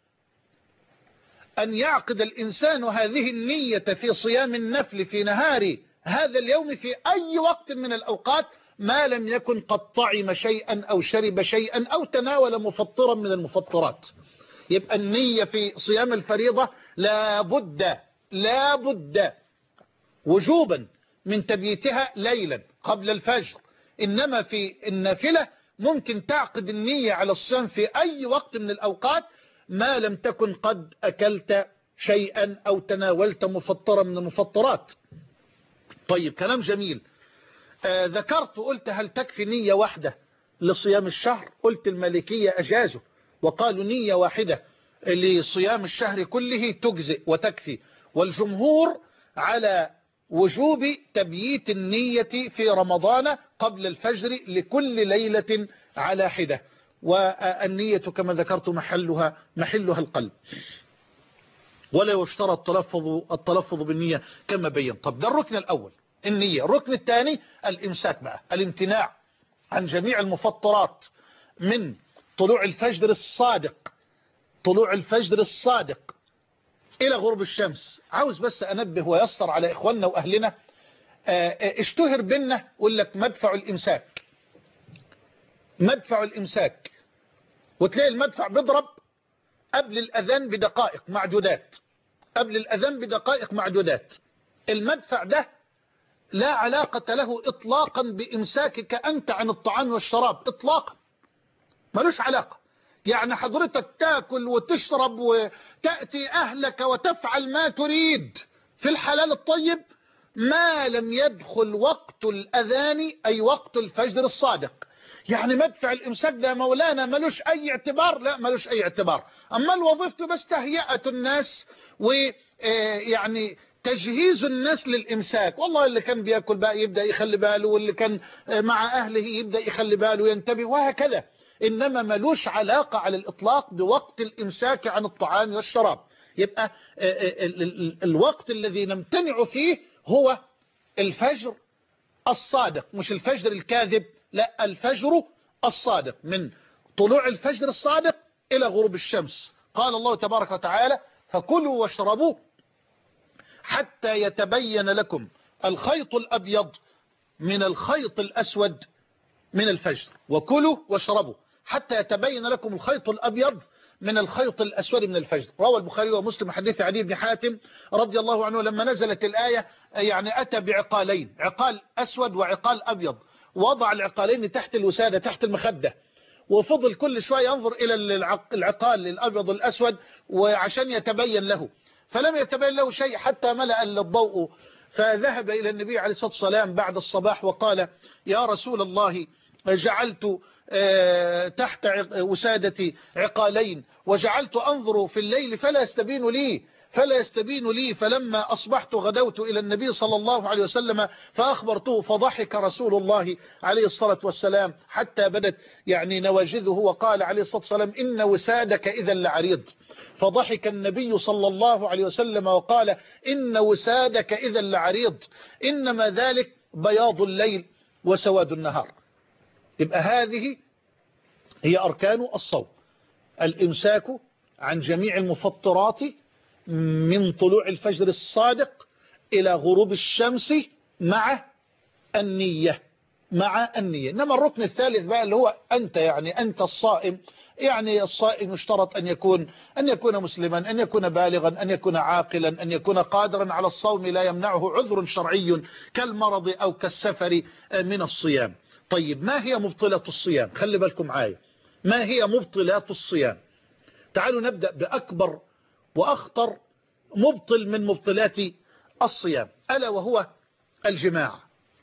أن يعقد الإنسان هذه النية في صيام النفل في نهار هذا اليوم في أي وقت من الأوقات ما لم يكن قد طعم شيئا أو شرب شيئا أو تناول مفطرا من المفطرات. يبقى النية في صيام الفريضة لا بد لا بد وجوبا من تبييتها ليلا قبل الفجر، إنما في النافلة ممكن تعقد النية على الصيام في أي وقت من الأوقات ما لم تكن قد أكلت شيئا أو تناولت مفطرا من المفطرات. طيب كلام جميل. آه ذكرت قلت: هل تكفي نية واحدة لصيام الشهر؟ قلت: المالكية أجازوا وقالوا نية واحدة لصيام الشهر كله تجزئ وتكفي، والجمهور على وجوب تبييت النية في رمضان قبل الفجر لكل ليلة على حدة، والنية كما ذكرت محلها محلها القلب، ولا يشترط التلفظ التلفظ بالنية كما بين. طب ده الركن الأول النية. الركن الثاني الإمساك بقى، الامتناع عن جميع المفطرات من طلوع الفجر الصادق طلوع الفجر الصادق إلى غروب الشمس. عاوز بس أنبه ويسر على إخواننا وأهلنا، اشتهر بينا يقول لك مدفع الإمساك، مدفع الإمساك، وتلاقي المدفع بيضرب قبل الأذان بدقائق معدودات، قبل الأذان بدقائق معدودات. المدفع ده لا علاقة له إطلاقا بإمساكك أنت عن الطعام والشراب إطلاقا، ملوش علاقة. يعني حضرتك تاكل وتشرب وتأتي أهلك وتفعل ما تريد في الحلال الطيب ما لم يدخل وقت الأذان أي وقت الفجر الصادق. يعني مدفع الإمساك ده مولانا ملوش أي اعتبار؟ لا ملوش أي اعتبار. أما الوظيفة بس تهيئة الناس ويعني تجهيز الناس للإمساك. والله اللي كان بيأكل بقى يبدأ يخلي باله، واللي كان مع أهله يبدأ يخلي باله وينتبه وهكذا. إنما ملوش علاقة على الإطلاق بوقت الإمساك عن الطعام والشراب. يبقى الوقت الذي نمتنع فيه هو الفجر الصادق، مش الفجر الكاذب، لا الفجر الصادق، من طلوع الفجر الصادق إلى غروب الشمس. قال الله تبارك وتعالى: فكلوا واشربوا حتى يتبين لكم الخيط الأبيض من الخيط الأسود من الفجر. وكلوا واشربوا حتى يتبين لكم الخيط الأبيض من الخيط الأسود من الفجر. روى البخاري ومسلم حديث عدي بن حاتم رضي الله عنه لما نزلت الآية يعني أتى بعقالين، عقال أسود وعقال أبيض، وضع العقالين تحت الوسادة تحت المخدة، وفضل كل شوية ينظر إلى العقال الأبيض والأسود وعشان يتبين له، فلم يتبين له شيء حتى ملأ الضوء، فذهب إلى النبي عليه الصلاة والسلام بعد الصباح وقال: يا رسول الله، جعلت تحت وسادتي عقالين وجعلت أنظر في الليل فلا يستبين لي فلا يستبين لي فلما أصبحت غدوت إلى النبي صلى الله عليه وسلم فأخبرته، فضحك رسول الله عليه الصلاة والسلام حتى بدت يعني نواجذه، وقال عليه الصلاة والسلام: إن وسادك إذا لعريض. فضحك النبي صلى الله عليه وسلم وقال: إن وسادك إذا لعريض، إنما ذلك بياض الليل وسواد النهار. يبقى هذه هي أركان الصوم: الإمساك عن جميع المفطرات من طلوع الفجر الصادق إلى غروب الشمس مع النية مع النية. إنما الركن الثالث بقى اللي هو أنت، يعني أنت الصائم، يعني الصائم يشترط أن يكون أن يكون مسلما، أن يكون بالغا، أن يكون عاقلا، أن يكون قادرا على الصوم لا يمنعه عذر شرعي كالمرض أو كالسفر من الصيام. طيب ما هي مبطلات الصيام؟ خلي بالكم معايا، ما هي مبطلات الصيام؟ تعالوا نبدأ بأكبر وأخطر مبطل من مبطلات الصيام، ألا وهو الجماع.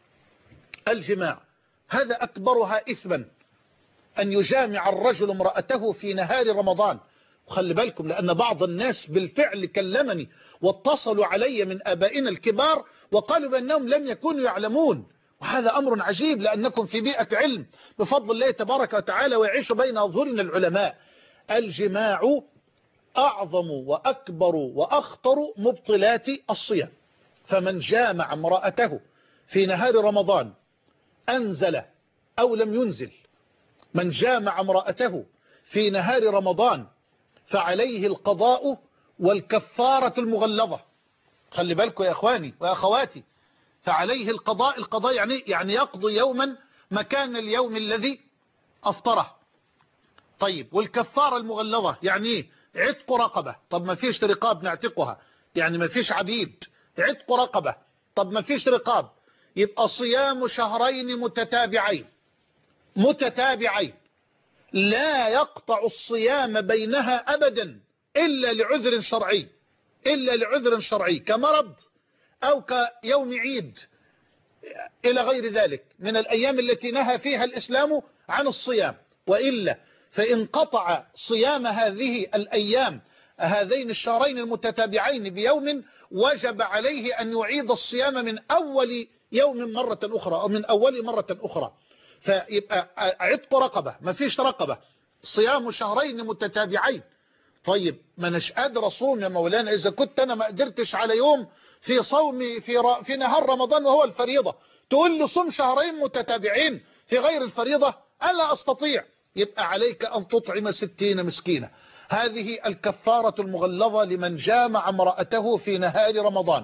الجماع هذا أكبرها إثما، أن يجامع الرجل امرأته في نهار رمضان. وخلي بالكم لأن بعض الناس بالفعل كلمني واتصلوا علي من آبائنا الكبار وقالوا بأنهم لم يكونوا يعلمون، وهذا أمر عجيب لأنكم في بيئة علم بفضل الله تبارك وتعالى ويعيش بين أظهرنا العلماء. الجماع أعظم وأكبر وأخطر مبطلات الصيام، فمن جامع امرأته في نهار رمضان أنزل أو لم ينزل، من جامع امرأته في نهار رمضان فعليه القضاء والكفارة المغلظة. خلي بالكم يا أخواني ويا أخواتي، فعليه القضاء، القضاء يعني يعني يقضي يوما مكان اليوم الذي أفطره. طيب والكفارة المغلظة يعني ايه؟ عتق رقبة. طب ما فيش رقاب نعتقها، يعني ما فيش عبيد، عتق رقبة. طب ما فيش رقاب، يبقى صيام شهرين متتابعين متتابعين لا يقطع الصيام بينها أبدا إلا لعذر شرعي إلا لعذر شرعي كمرض أو كيوم عيد إلى غير ذلك من الأيام التي نهى فيها الإسلام عن الصيام. وإلا فإن قطع صيام هذه الأيام هذين الشهرين المتتابعين بيوم وجب عليه أن يعيد الصيام من أول يوم مرة أخرى أو من أول مرة أخرى. فيبقى عتق رقبة، ما فيش رقبة، صيام شهرين متتابعين. طيب ما نش قادر أصوم يا مولانا، إذا كنت أنا ما قدرتش على يوم في صومي في, ر... في نهار رمضان وهو الفريضة، تقول لي صم شهرين متتابعين في غير الفريضة؟ ألا أستطيع. يبقى عليك أن تطعم ستين مسكينة. هذه الكفارة المغلظة لمن جامع امرأته في نهار رمضان،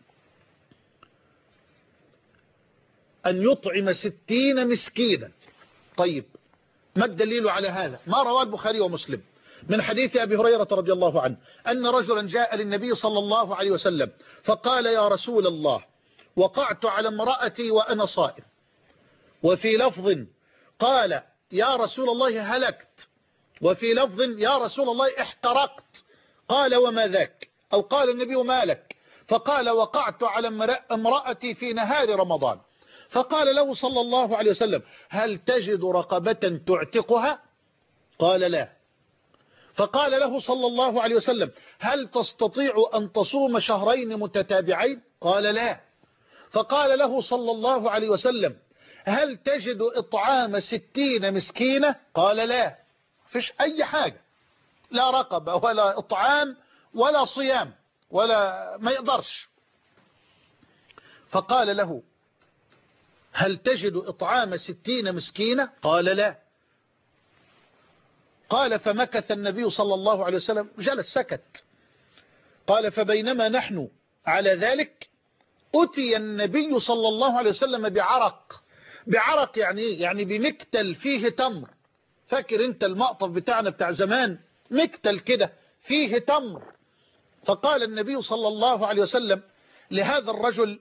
أن يطعم ستين مسكينا. طيب ما الدليل على هذا؟ ما رواه البخاري ومسلم من حديث أبي هريرة رضي الله عنه أن رجلا جاء للنبي صلى الله عليه وسلم فقال يا رسول الله وقعت على امرأتي وأنا صائم. وفي لفظ قال يا رسول الله هلكت، وفي لفظ يا رسول الله احترقت. قال وما ذاك؟ أو قال النبي ما لك؟ فقال وقعت على امرأتي في نهار رمضان. فقال له صلى الله عليه وسلم هل تجد رقبة تعتقها؟ قال لا. فقال له صلى الله عليه وسلم هل تستطيع أن تصوم شهرين متتابعين؟ قال لا. فقال له صلى الله عليه وسلم هل تجد إطعام ستين مسكينة؟ قال لا. فيش أي حاجة، لا رقبة ولا إطعام ولا صيام ولا ما يقدرش. فقال له هل تجد إطعام ستين مسكينة؟ قال لا. قال فمكث النبي صلى الله عليه وسلم، جلس سكت. قال فبينما نحن على ذلك أتي النبي صلى الله عليه وسلم بعرق. بعرق يعني ايه؟ يعني بمكتل فيه تمر. فاكر انت المقطف بتاعنا بتاع زمان، مكتل كده فيه تمر. فقال النبي صلى الله عليه وسلم لهذا الرجل،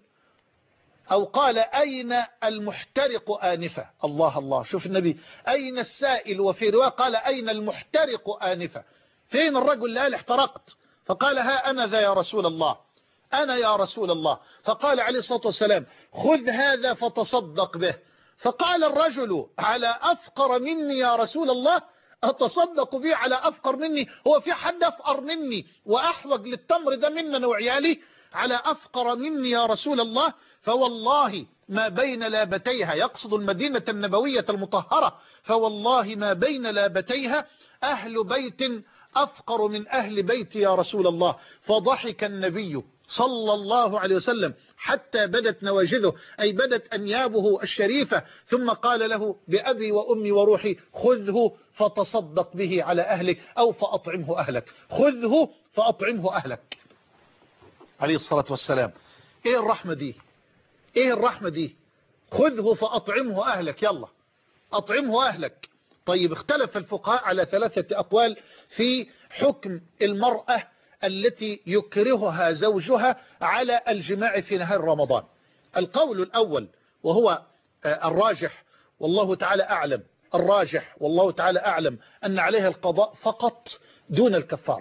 أو قال أين المحترق آنفة؟ الله الله، شوف النبي أين السائل، وفي رواية قال أين المحترق آنفة؟ فين الرجل اللي قال احترقت؟ فقال ها أنا ذا يا رسول الله، أنا يا رسول الله. فقال عليه الصلاة والسلام خذ هذا فتصدق به. فقال الرجل على أفقر مني يا رسول الله؟ أتصدق به على أفقر مني؟ هو في حد أفقر مني وأحوج للتمر ده مننا وعيالي؟ على أفقر مني يا رسول الله؟ فوالله ما بين لابتيها، يقصد المدينة النبوية المطهرة، فوالله ما بين لابتيها أهل بيت أفقر من أهل بيتي يا رسول الله. فضحك النبي صلى الله عليه وسلم حتى بدت نواجذه، أي بدت أنيابه الشريفة، ثم قال له بأبي وأمي وروحي خذه فتصدق به على أهلك أو فأطعمه أهلك. خذه فأطعمه أهلك عليه الصلاة والسلام. إيه الرحمة دي؟ إيه الرحمة دي؟ خذه فأطعمه أهلك، يلا أطعمه أهلك. طيب اختلف الفقهاء على ثلاثة أقوال في حكم المرأة التي يكرهها زوجها على الجماع في نهار رمضان. القول الأول وهو الراجح والله تعالى أعلم، الراجح والله تعالى أعلم أن عليها القضاء فقط دون الكفارة،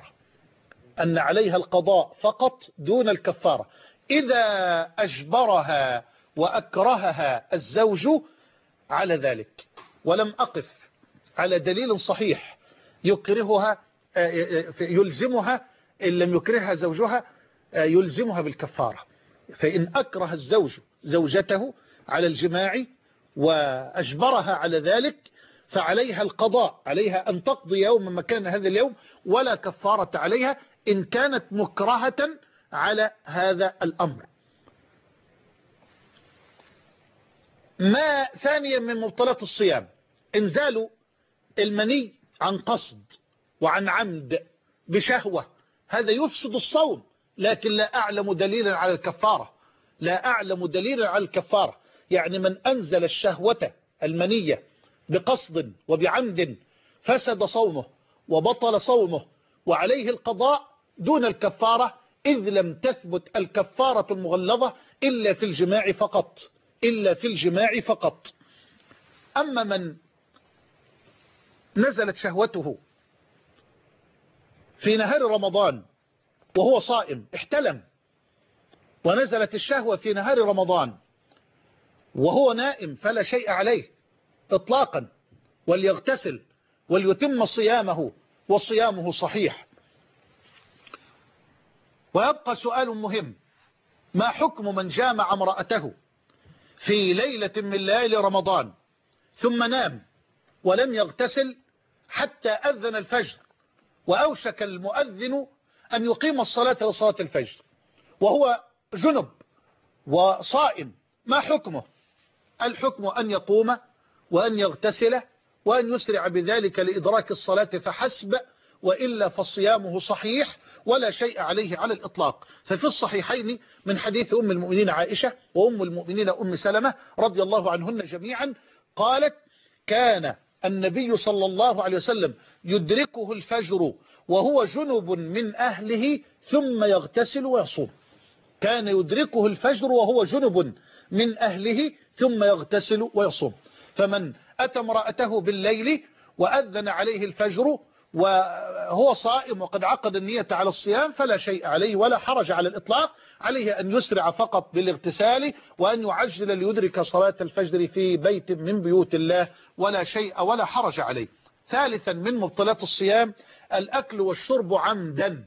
أن عليها القضاء فقط دون الكفارة. إذا أجبرها وأكرهها الزوج على ذلك ولم أقف على دليل صحيح يكرهها يلزمها، إن لم يكرهها زوجها يلزمها بالكفارة. فإن أكره الزوج زوجته على الجماع وأجبرها على ذلك فعليها القضاء، عليها أن تقضي يوما مكان هذا اليوم ولا كفارة عليها إن كانت مكرهة على هذا الأمر. ما ثانيا من مبطلات الصيام انزال المني عن قصد وعن عمد بشهوة، هذا يفسد الصوم، لكن لا أعلم دليلا على الكفارة، لا أعلم دليلا على الكفارة. يعني من أنزل الشهوة المنية بقصد وبعمد فسد صومه وبطل صومه وعليه القضاء دون الكفارة، إذ لم تثبت الكفارة المغلظة إلا في الجماع فقط، إلا في الجماع فقط. أما من نزلت شهوته في نهار رمضان وهو صائم، احتلم ونزلت الشهوة في نهار رمضان وهو نائم فلا شيء عليه إطلاقا، وليغتسل وليتم صيامه وصيامه صحيح. ويبقى سؤال مهم، ما حكم من جامع امرأته في ليلة من ليالي رمضان ثم نام ولم يغتسل حتى أذن الفجر وأوشك المؤذن أن يقيم الصلاة لصلاة الفجر وهو جنب وصائم؟ ما حكمه؟ الحكم أن يقوم وأن يغتسل وأن يسرع بذلك لإدراك الصلاة فحسب، وإلا فصيامه صحيح ولا شيء عليه على الإطلاق. ففي الصحيحين من حديث أم المؤمنين عائشة وأم المؤمنين أم سلمة رضي الله عنهن جميعا قالت كان النبي صلى الله عليه وسلم يدركه الفجر وهو جنب من أهله ثم يغتسل ويصوم. كان يدركه الفجر وهو جنب من أهله ثم يغتسل ويصوم. فمن أتى امرأته بالليل وأذن عليه الفجر وهو صائم وقد عقد النية على الصيام فلا شيء عليه ولا حرج على الإطلاق، عليه أن يسرع فقط بالاغتسال وأن يعجل ليدرك صلاة الفجر في بيت من بيوت الله ولا شيء ولا حرج عليه. ثالثا من مبطلات الصيام الأكل والشرب عمدا.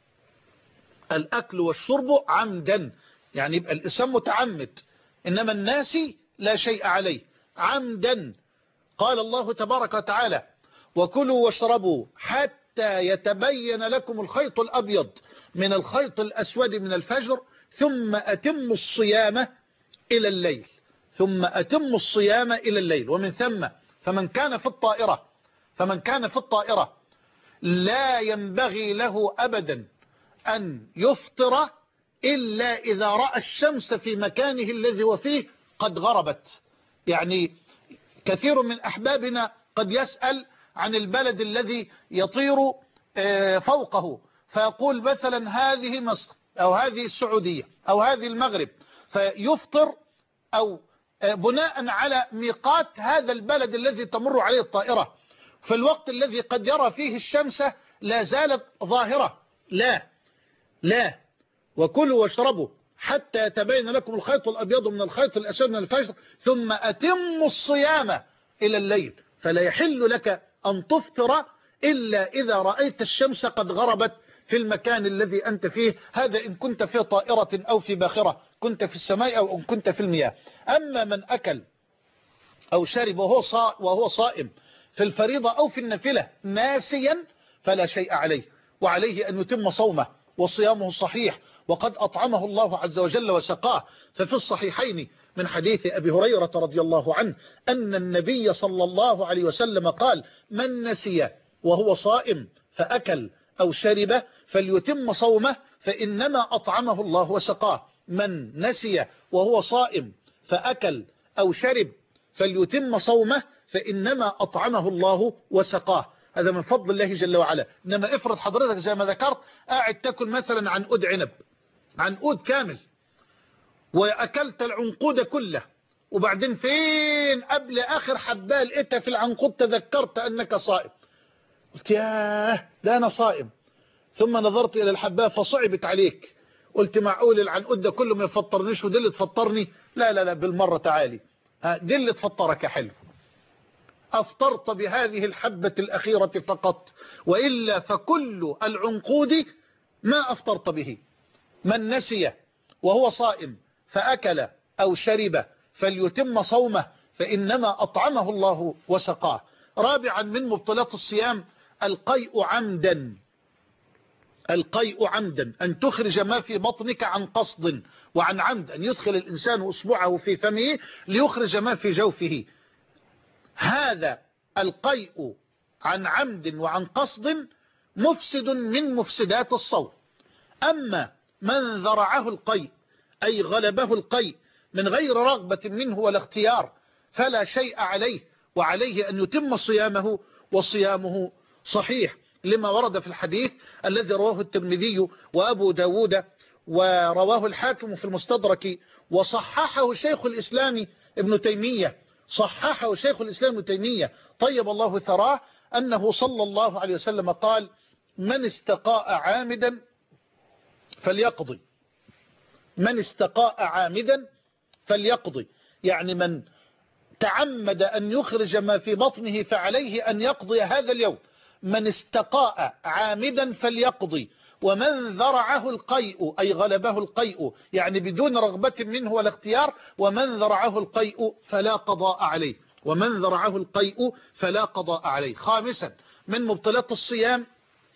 الأكل والشرب عمدا يعني يبقى الإنسان متعمد، إنما الناسي لا شيء عليه. عمدا قال الله تبارك وتعالى وكلوا واشربوا حتى يتبين لكم الخيط الأبيض من الخيط الأسود من الفجر ثم أتموا الصيام إلى الليل. ثم أتموا الصيام إلى الليل. ومن ثم فمن كان في الطائرة فمن كان في الطائرة لا ينبغي له أبدا أن يفطر إلا إذا رأى الشمس في مكانه الذي هو فيه قد غربت. يعني كثير من أحبابنا قد يسأل عن البلد الذي يطير فوقه فيقول مثلا هذه مصر أو هذه السعودية أو هذه المغرب، فيفطر أو بناء على ميقات هذا البلد الذي تمر عليه الطائرة في الوقت الذي قد يرى فيه الشمس لا زالت ظاهرة. لا لا وكلوا واشربوا حتى يتبين لكم الخيط الأبيض من الخيط الأسود من الفجر ثم أتموا الصيام إلى الليل. فلا يحل لك أن تفطر إلا إذا رأيت الشمس قد غربت في المكان الذي أنت فيه. هذا إن كنت في طائرة أو في باخرة، كنت في السماء أو إن كنت في المياه. أما من أكل أو شرب وهو وهو صائم في الفريضة أو في النافلة ناسيا فلا شيء عليه، وعليه أن يتم صومه وصيامه صحيح وقد أطعمه الله عز وجل وسقاه. ففي الصحيحين من حديث أبي هريرة رضي الله عنه أن النبي صلى الله عليه وسلم قال من نسي وهو صائم فأكل أو شرب فليتم صومه فإنما أطعمه الله وسقاه. من نسي وهو صائم فأكل أو شرب فليتم صومه فإنما أطعمه الله وسقاه. هذا من فضل الله جل وعلا. إنما افرض حضرتك زي ما ذكرت قاعد تاكل مثلا عنقود عنب، عنقود كامل، وأكلت العنقود كله، وبعدين فين قبل آخر حباية لقيتها في العنقود تذكرت أنك صائم، قلت ياه ده أنا صائم، ثم نظرت إلى الحباية فصعبت عليك، قلت معقول العنقود ده كله ما يفطرنيش ودي اللي تفطرني؟ لا لا لا بالمرة تعالي، دي اللي تفطرك يا حلو، أفطرت بهذه الحبة الأخيرة فقط، وإلا فكل العنقود ما أفطرت به. من نسي وهو صائم فأكل أو شرب فليتم صومه فإنما أطعمه الله وسقاه. رابعا من مبطلات الصيام القيء عمدا. القيء عمدا أن تخرج ما في بطنك عن قصد وعن عمد، أن يدخل الإنسان أصبعه في فمه ليخرج ما في جوفه. هذا القيء عن عمد وعن قصد مفسد من مفسدات الصوم. أما من ذرعه القيء أي غلبه القيء من غير رغبة منه ولا اختيار فلا شيء عليه، وعليه أن يتم صيامه وصيامه صحيح، لما ورد في الحديث الذي رواه الترمذي وأبو داود ورواه الحاكم في المستدرك وصححه شيخ الإسلام ابن تيمية صححه شيخ الإسلام ابن تيمية طيب الله ثراه أنه صلى الله عليه وسلم قال من استقاء عامدا فليقضي. من استقاء عامدا فليقضي، يعني من تعمد أن يخرج ما في بطنه فعليه أن يقضي هذا اليوم. من استقاء عامدا فليقضي. ومن ذرعه القيء أي غلبه القيء يعني بدون رغبة منه ولا اختيار، ومن ذرعه القيء فلا قضاء عليه. ومن ذرعه القيء فلا قضاء عليه. خامسا من مبطلات الصيام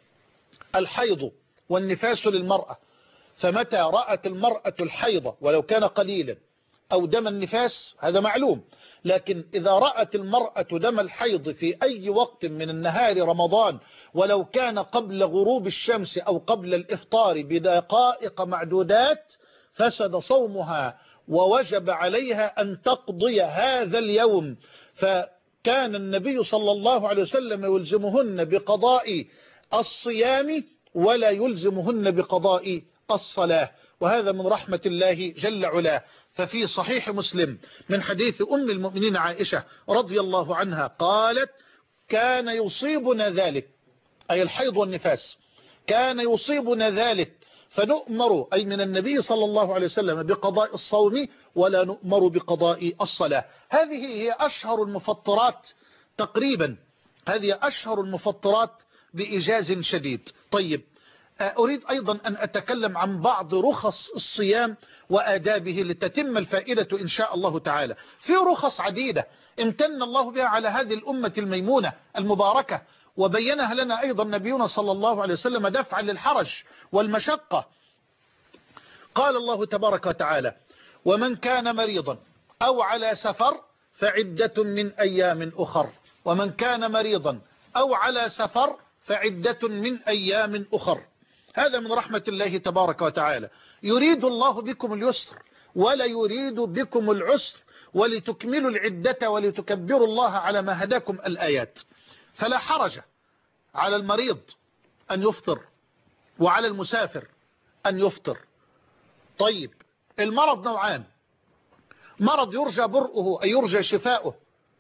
الحيض والنفاس للمرأة. فمتى رأت المرأة الحيض ولو كان قليلا أو دم النفاس هذا معلوم، لكن إذا رأت المرأة دم الحيض في أي وقت من النهار رمضان ولو كان قبل غروب الشمس أو قبل الإفطار بدقائق معدودات فسد صومها ووجب عليها أن تقضي هذا اليوم. كان النبي صلى الله عليه وسلم يلزمهن بقضاء الصيام ولا يلزمهن بقضاء الصلاة، وهذا من رحمة الله جل علاه. ففي صحيح مسلم من حديث أم المؤمنين عائشة رضي الله عنها قالت: كان يصيبنا ذلك، أي الحيض والنفاس، كان يصيبنا ذلك فنؤمر، أي من النبي صلى الله عليه وسلم، بقضاء الصوم ولا نؤمر بقضاء الصلاة. هذه هي أشهر المفطرات تقريبا، هذه أشهر المفطرات بإيجاز شديد. طيب، أريد أيضا أن أتكلم عن بعض رخص الصيام وآدابه لتتم الفائدة إن شاء الله تعالى. في رخص عديدة امتن الله بها على هذه الأمة الميمونة المباركة، وبينها لنا أيضا نبينا صلى الله عليه وسلم دفعا للحرج والمشقة. قال الله تبارك وتعالى: ومن كان مريضا أو على سفر فعدة من أيام أخر. ومن كان مريضا أو على سفر فعدة من أيام أخر. هذا من رحمة الله تبارك وتعالى. يريد الله بكم اليسر ولا يريد بكم العسر ولتكملوا العدة ولتكبروا الله على ما هداكم الآيات. فلا حرج على المريض أن يفطر وعلى المسافر أن يفطر. طيب، المرض نوعان: مرض يرجى برؤه أي يرجى شفاؤه.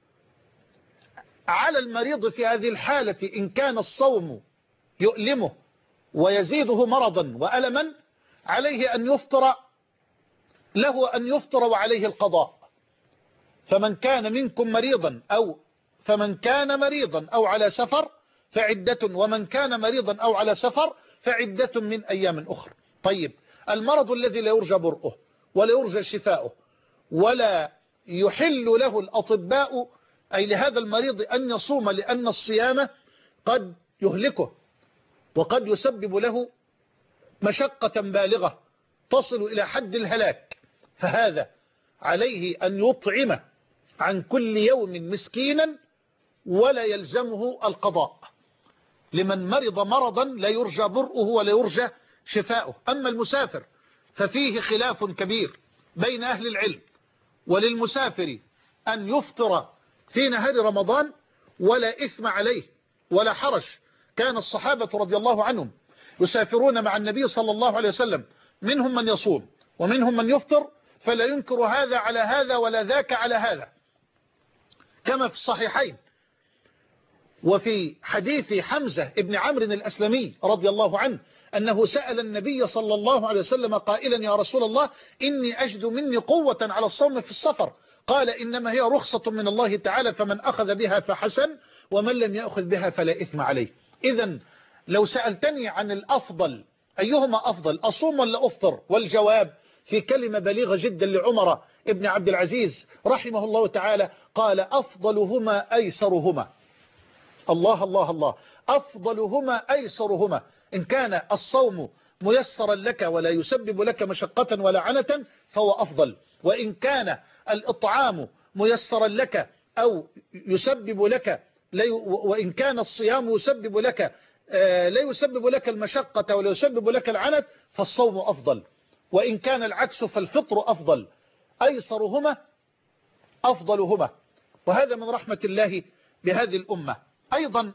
على المريض في هذه الحالة إن كان الصوم يؤلمه ويزيده مرضا وألما عليه أن يفطر، له أن يفطر وعليه القضاء. فمن كان منكم مريضا أو فمن كان مريضا أو على سفر فعدة، ومن كان مريضا أو على سفر فعدة من أيام أخرى. طيب، المرض الذي لا يرجى برؤه ولا يرجى شفاؤه ولا يحل له الأطباء، أي لهذا المريض أن يصوم، لأن الصيام قد يهلكه وقد يسبب له مشقة بالغة تصل إلى حد الهلاك، فهذا عليه أن يطعم عن كل يوم مسكينا ولا يلزمه القضاء، لمن مرض مرضا لا يرجى برؤه ولا يرجى شفاؤه. أما المسافر ففيه خلاف كبير بين أهل العلم، وللمسافر أن يفطر في نهار رمضان ولا إثم عليه ولا حرج. كان الصحابة رضي الله عنهم يسافرون مع النبي صلى الله عليه وسلم، منهم من يصوم ومنهم من يفطر، فلا ينكر هذا على هذا ولا ذاك على هذا، كما في الصحيحين وفي حديث حمزة ابن عمرو الأسلمي رضي الله عنه أنه سأل النبي صلى الله عليه وسلم قائلا: يا رسول الله، إني أجد مني قوة على الصوم في السفر. قال: إنما هي رخصة من الله تعالى، فمن أخذ بها فحسن ومن لم يأخذ بها فلا إثم عليه. إذن لو سألتني عن الأفضل أيهما أفضل، أصوم ولا أفطر؟ والجواب في كلمة بليغة جدا لعمر ابن عبد العزيز رحمه الله تعالى، قال: أفضلهما أيسرهما. الله الله الله، أفضلهما أيسرهما. إن كان الصوم ميسرا لك ولا يسبب لك مشقة ولا عنة فهو أفضل، وإن كان الإطعام ميسرا لك أو يسبب لك، وإن كان الصيام يسبب لك لا يسبب لك المشقة ولا يسبب لك العنت فالصوم أفضل، وإن كان العكس فالفطر أفضل. أيسرهما أفضلهما، وهذا من رحمة الله بهذه الأمة. أيضا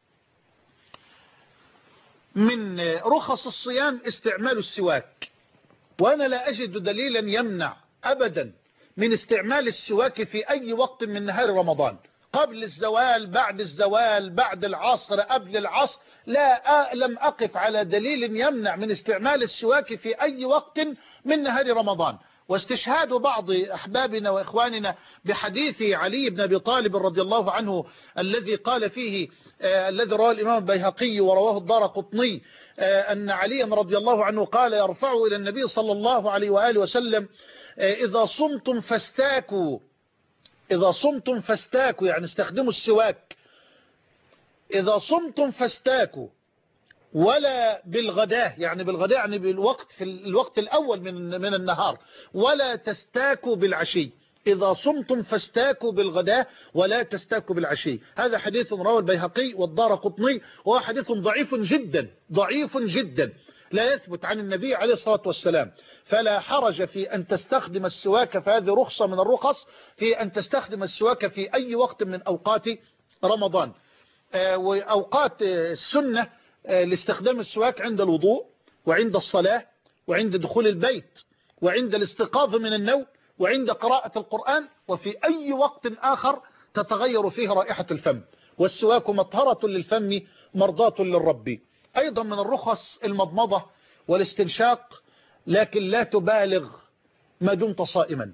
من رخص الصيام استعمال السواك، وأنا لا أجد دليلا يمنع أبدا من استعمال السواك في أي وقت من نهار رمضان، قبل الزوال، بعد الزوال، بعد العصر، قبل العصر، لا لم أقف على دليل يمنع من استعمال السواك في أي وقت من نهار رمضان. واستشهاد بعض أحبابنا وإخواننا بحديث علي بن أبي طالب رضي الله عنه الذي قال فيه آه الذي رواه الإمام البيهقي ورواه الدارقطني آه أن علي رضي الله عنه قال يرفعه إلى النبي صلى الله عليه وآله وسلم: آه إذا صمتم فاستاكوا، إذا صمتم فاستاكوا، يعني استخدموا السواك. إذا صمتم فاستاكوا ولا بالغداء، يعني بالغداء يعني بالوقت، في الوقت الأول من من النهار، ولا تستاكوا بالعشي. إذا صمتم فاستاكوا بالغداء ولا تستاكوا بالعشي. هذا حديث رواه البيهقي والدارقطني، وهو حديث ضعيف جدا ضعيف جدا، لا يثبت عن النبي عليه الصلاة والسلام. فلا حرج في أن تستخدم السواك، فهذه رخصة من الرخص في أن تستخدم السواك في أي وقت من أوقات رمضان. وأوقات السنة لاستخدام السواك عند الوضوء، وعند الصلاة، وعند دخول البيت، وعند الاستيقاظ من النوم، وعند قراءة القرآن، وفي أي وقت آخر تتغير فيه رائحة الفم. والسواك مطهرة للفم مرضاة للرب. أيضا من الرخص المضمضة والاستنشاق، لكن لا تبالغ ما دمت صائما.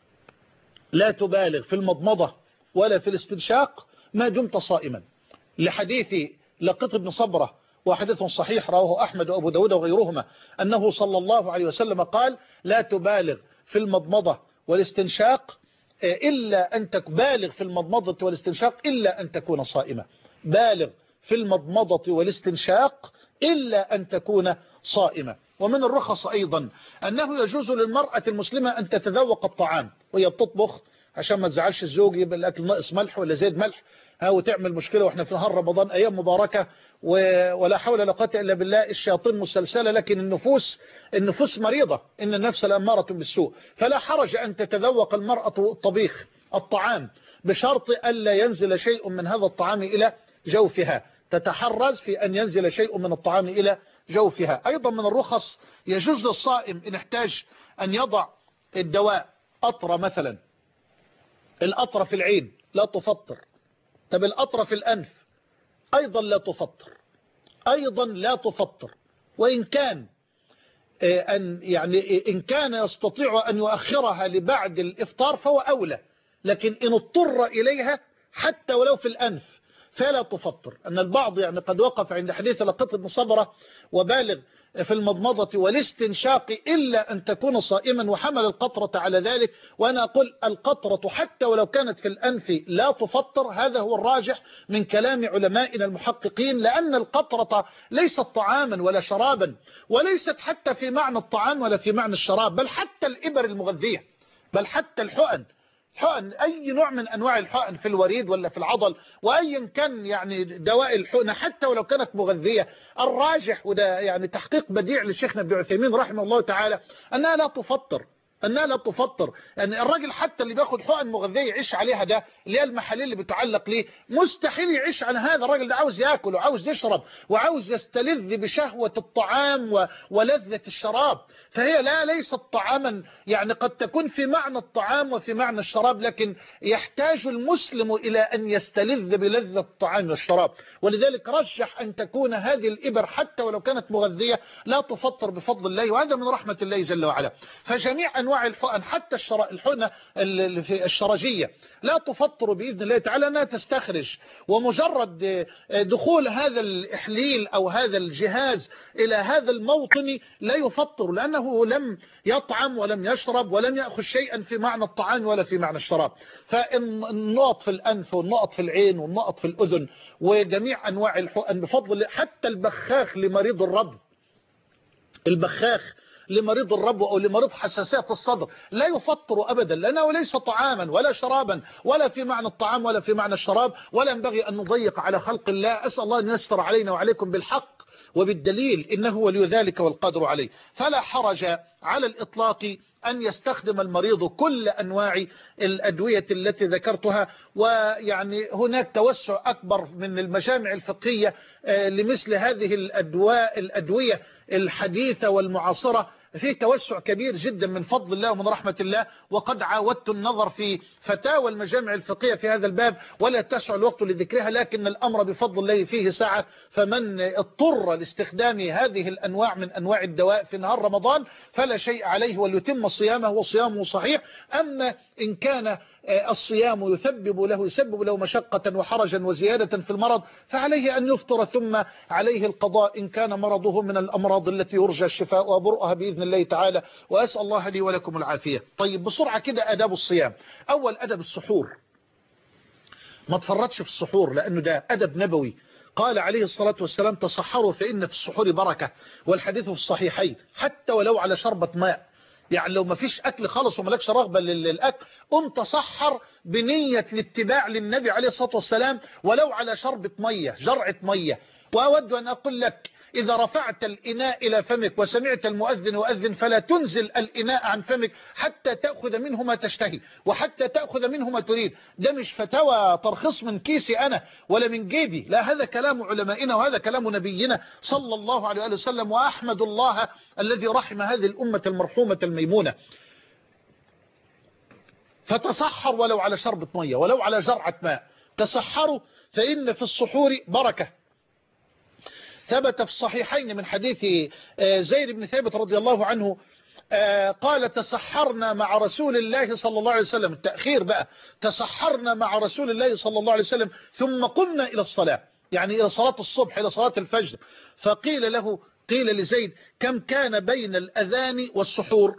لا تبالغ في المضمضة ولا في الاستنشاق ما دمت صائما، لحديث لقيط بن صبرة، وحديث صحيح رواه أحمد وأبو داود وغيرهما، أنه صلى الله عليه وسلم قال: لا تبالغ في المضمضة والاستنشاق إلا أن تبالغ في المضمضة والاستنشاق إلا أن تكون صائمة. بالغ في المضمضة والاستنشاق إلا أن تكون صائمة. ومن الرخص أيضا أنه يجوز للمرأة المسلمة أن تتذوق الطعام وهي بتطبخ، عشان ما تزعلش الزوج يبقى الأكل ناقص ملح ولا زيد ملح، ها وتعمل مشكلة وإحنا في نهار رمضان أيام مباركة ولا حول ولا قوة إلا بالله. الشياطين مسلسلة، لكن النفوس النفوس مريضة، إن النفس لأمارة بالسوء. فلا حرج أن تتذوق المرأة الطبيخ الطعام بشرط ألا ينزل شيء من هذا الطعام إلى جوفها، تتحرز في أن ينزل شيء من الطعام إلى جوفها. أيضا من الرخص يجوز للصائم إن احتاج أن يضع الدواء، قطرة مثلا، القطرة في العين لا تفطر. طب القطرة في الأنف أيضا لا تفطر، أيضا لا تفطر. وإن كان أن يعني إن كان يستطيع أن يؤخرها لبعد الإفطار فهو أولى، لكن إن اضطر إليها حتى ولو في الأنف فلا تفطر. أن البعض يعني قد وقف عند حديث لقيط بن صبرة: وبالغ في المضمضة والاستنشاق إلا أن تكون صائما، وحمل القطرة على ذلك. وأنا أقول القطرة حتى ولو كانت في الأنف لا تفطر، هذا هو الراجح من كلام علمائنا المحققين، لأن القطرة ليست طعاما ولا شرابا، وليست حتى في معنى الطعام ولا في معنى الشراب، بل حتى الإبر المغذية، بل حتى الحقن حقن أي نوع من أنواع الحقن في الوريد ولا في العضل، وأيا كان يعني دواء الحقنة حتى ولو كانت مغذية، الراجح وده يعني تحقيق بديع لشيخنا ابن عثيمين رحمه الله تعالى أنها لا تفطر، أنها لا تفطر. يعني الراجل حتى اللي بياخد حقن مغذية يعيش عليها، ده اللي هي المحاليل اللي بتعلق ليه، مستحيل يعيش عن هذا. الراجل ده عاوز ياكل وعاوز يشرب وعاوز يستلذ بشهوة الطعام و... ولذة الشراب. فهي لا ليست طعاما، يعني قد تكون في معنى الطعام وفي معنى الشراب، لكن يحتاج المسلم إلى أن يستلذ بلذة الطعام والشراب. ولذلك رجح أن تكون هذه الإبر حتى ولو كانت مغذية لا تفطر بفضل الله، وهذا من رحمة الله جل وعلا. فجميع أنواع الحقن حتى الحقنة الشرجية لا تفطر بإذن الله تعالى، أنها تستخرج، ومجرد دخول هذا الإحليل أو هذا الجهاز إلى هذا الموطن لا يفطر، لأنه لم يطعم ولم يشرب ولم يأخذ شيئا في معنى الطعام ولا في معنى الشراب. فالنقط في الأنف والنقط في العين والنقط في الأذن وجميع أنواع الحقن بفضل الله، حتى البخاخ لمريض الربو، البخاخ لمريض الربو أو لمريض حساسية الصدر لا يفطر أبدا، لأنه ليس طعاما ولا شرابا ولا في معنى الطعام ولا في معنى الشراب، ولا ينبغي أن نضيق على خلق الله. أسأل الله أن يستر علينا وعليكم بالحق وبالدليل، إنه ولي ذلك والقادر عليه. فلا حرج على الإطلاق أن يستخدم المريض كل أنواع الأدوية التي ذكرتها. ويعني هناك توسع أكبر من المجامع الفقهية لمثل هذه الأدواء الأدوية الحديثة والمعاصرة، فيه توسع كبير جدا من فضل الله ومن رحمة الله. وقد عاودت النظر في فتاوى المجامع الفقهية في هذا الباب ولا يتسع الوقت لذكرها، لكن الأمر بفضل الله فيه سعة. فمن اضطر لاستخدام هذه الأنواع من أنواع الدواء في نهار رمضان فلا شيء عليه، وليتم صيامه وصيامه صحيح. أما إن كان الصيام يسبب له يسبب له مشقة وحرجا وزيادة في المرض فعليه أن يفطر، ثم عليه القضاء إن كان مرضه من الأمراض التي يرجى الشفاء وبرؤها بإذن الله تعالى. وأسأل الله لي ولكم العافية. طيب بسرعة كده آداب الصيام. أول أدب السحور، ما تفرطش في السحور لأنه ده أدب نبوي. قال عليه الصلاة والسلام: تصحروا فإن في السحور بركة، والحديث في الصحيحين. حتى ولو على شربة ماء، يعني لو ما فيش أكل خالص وملكش رغبة للأكل قم تصحر بنية الاتباع للنبي عليه الصلاة والسلام ولو على شربة مية، جرعة مية. وأود أن أقول لك إذا رفعت الإناء إلى فمك وسمعت المؤذن يؤذن فلا تنزل الإناء عن فمك حتى تأخذ منه ما تشتهي وحتى تأخذ منه ما تريد. ده مش فتوى ترخيص من كيسي أنا ولا من جيبي، لا، هذا كلام علمائنا وهذا كلام نبينا صلى الله عليه وسلم. وأحمد الله الذي رحم هذه الأمة المرحومة الميمونة. فتصحر ولو على شربة مية ولو على جرعة ماء، تصحروا فإن في السحور بركة. ثبت في الصحيحين من حديث زيد بن ثابت رضي الله عنه قال تسحرنا مع رسول الله صلى الله عليه وسلم، التأخير بقى، تسحرنا مع رسول الله صلى الله عليه وسلم ثم قمنا إلى الصلاة، يعني إلى صلاة الصبح إلى صلاة الفجر. فقيل له، قيل لزيد كم كان بين الأذان والسحور؟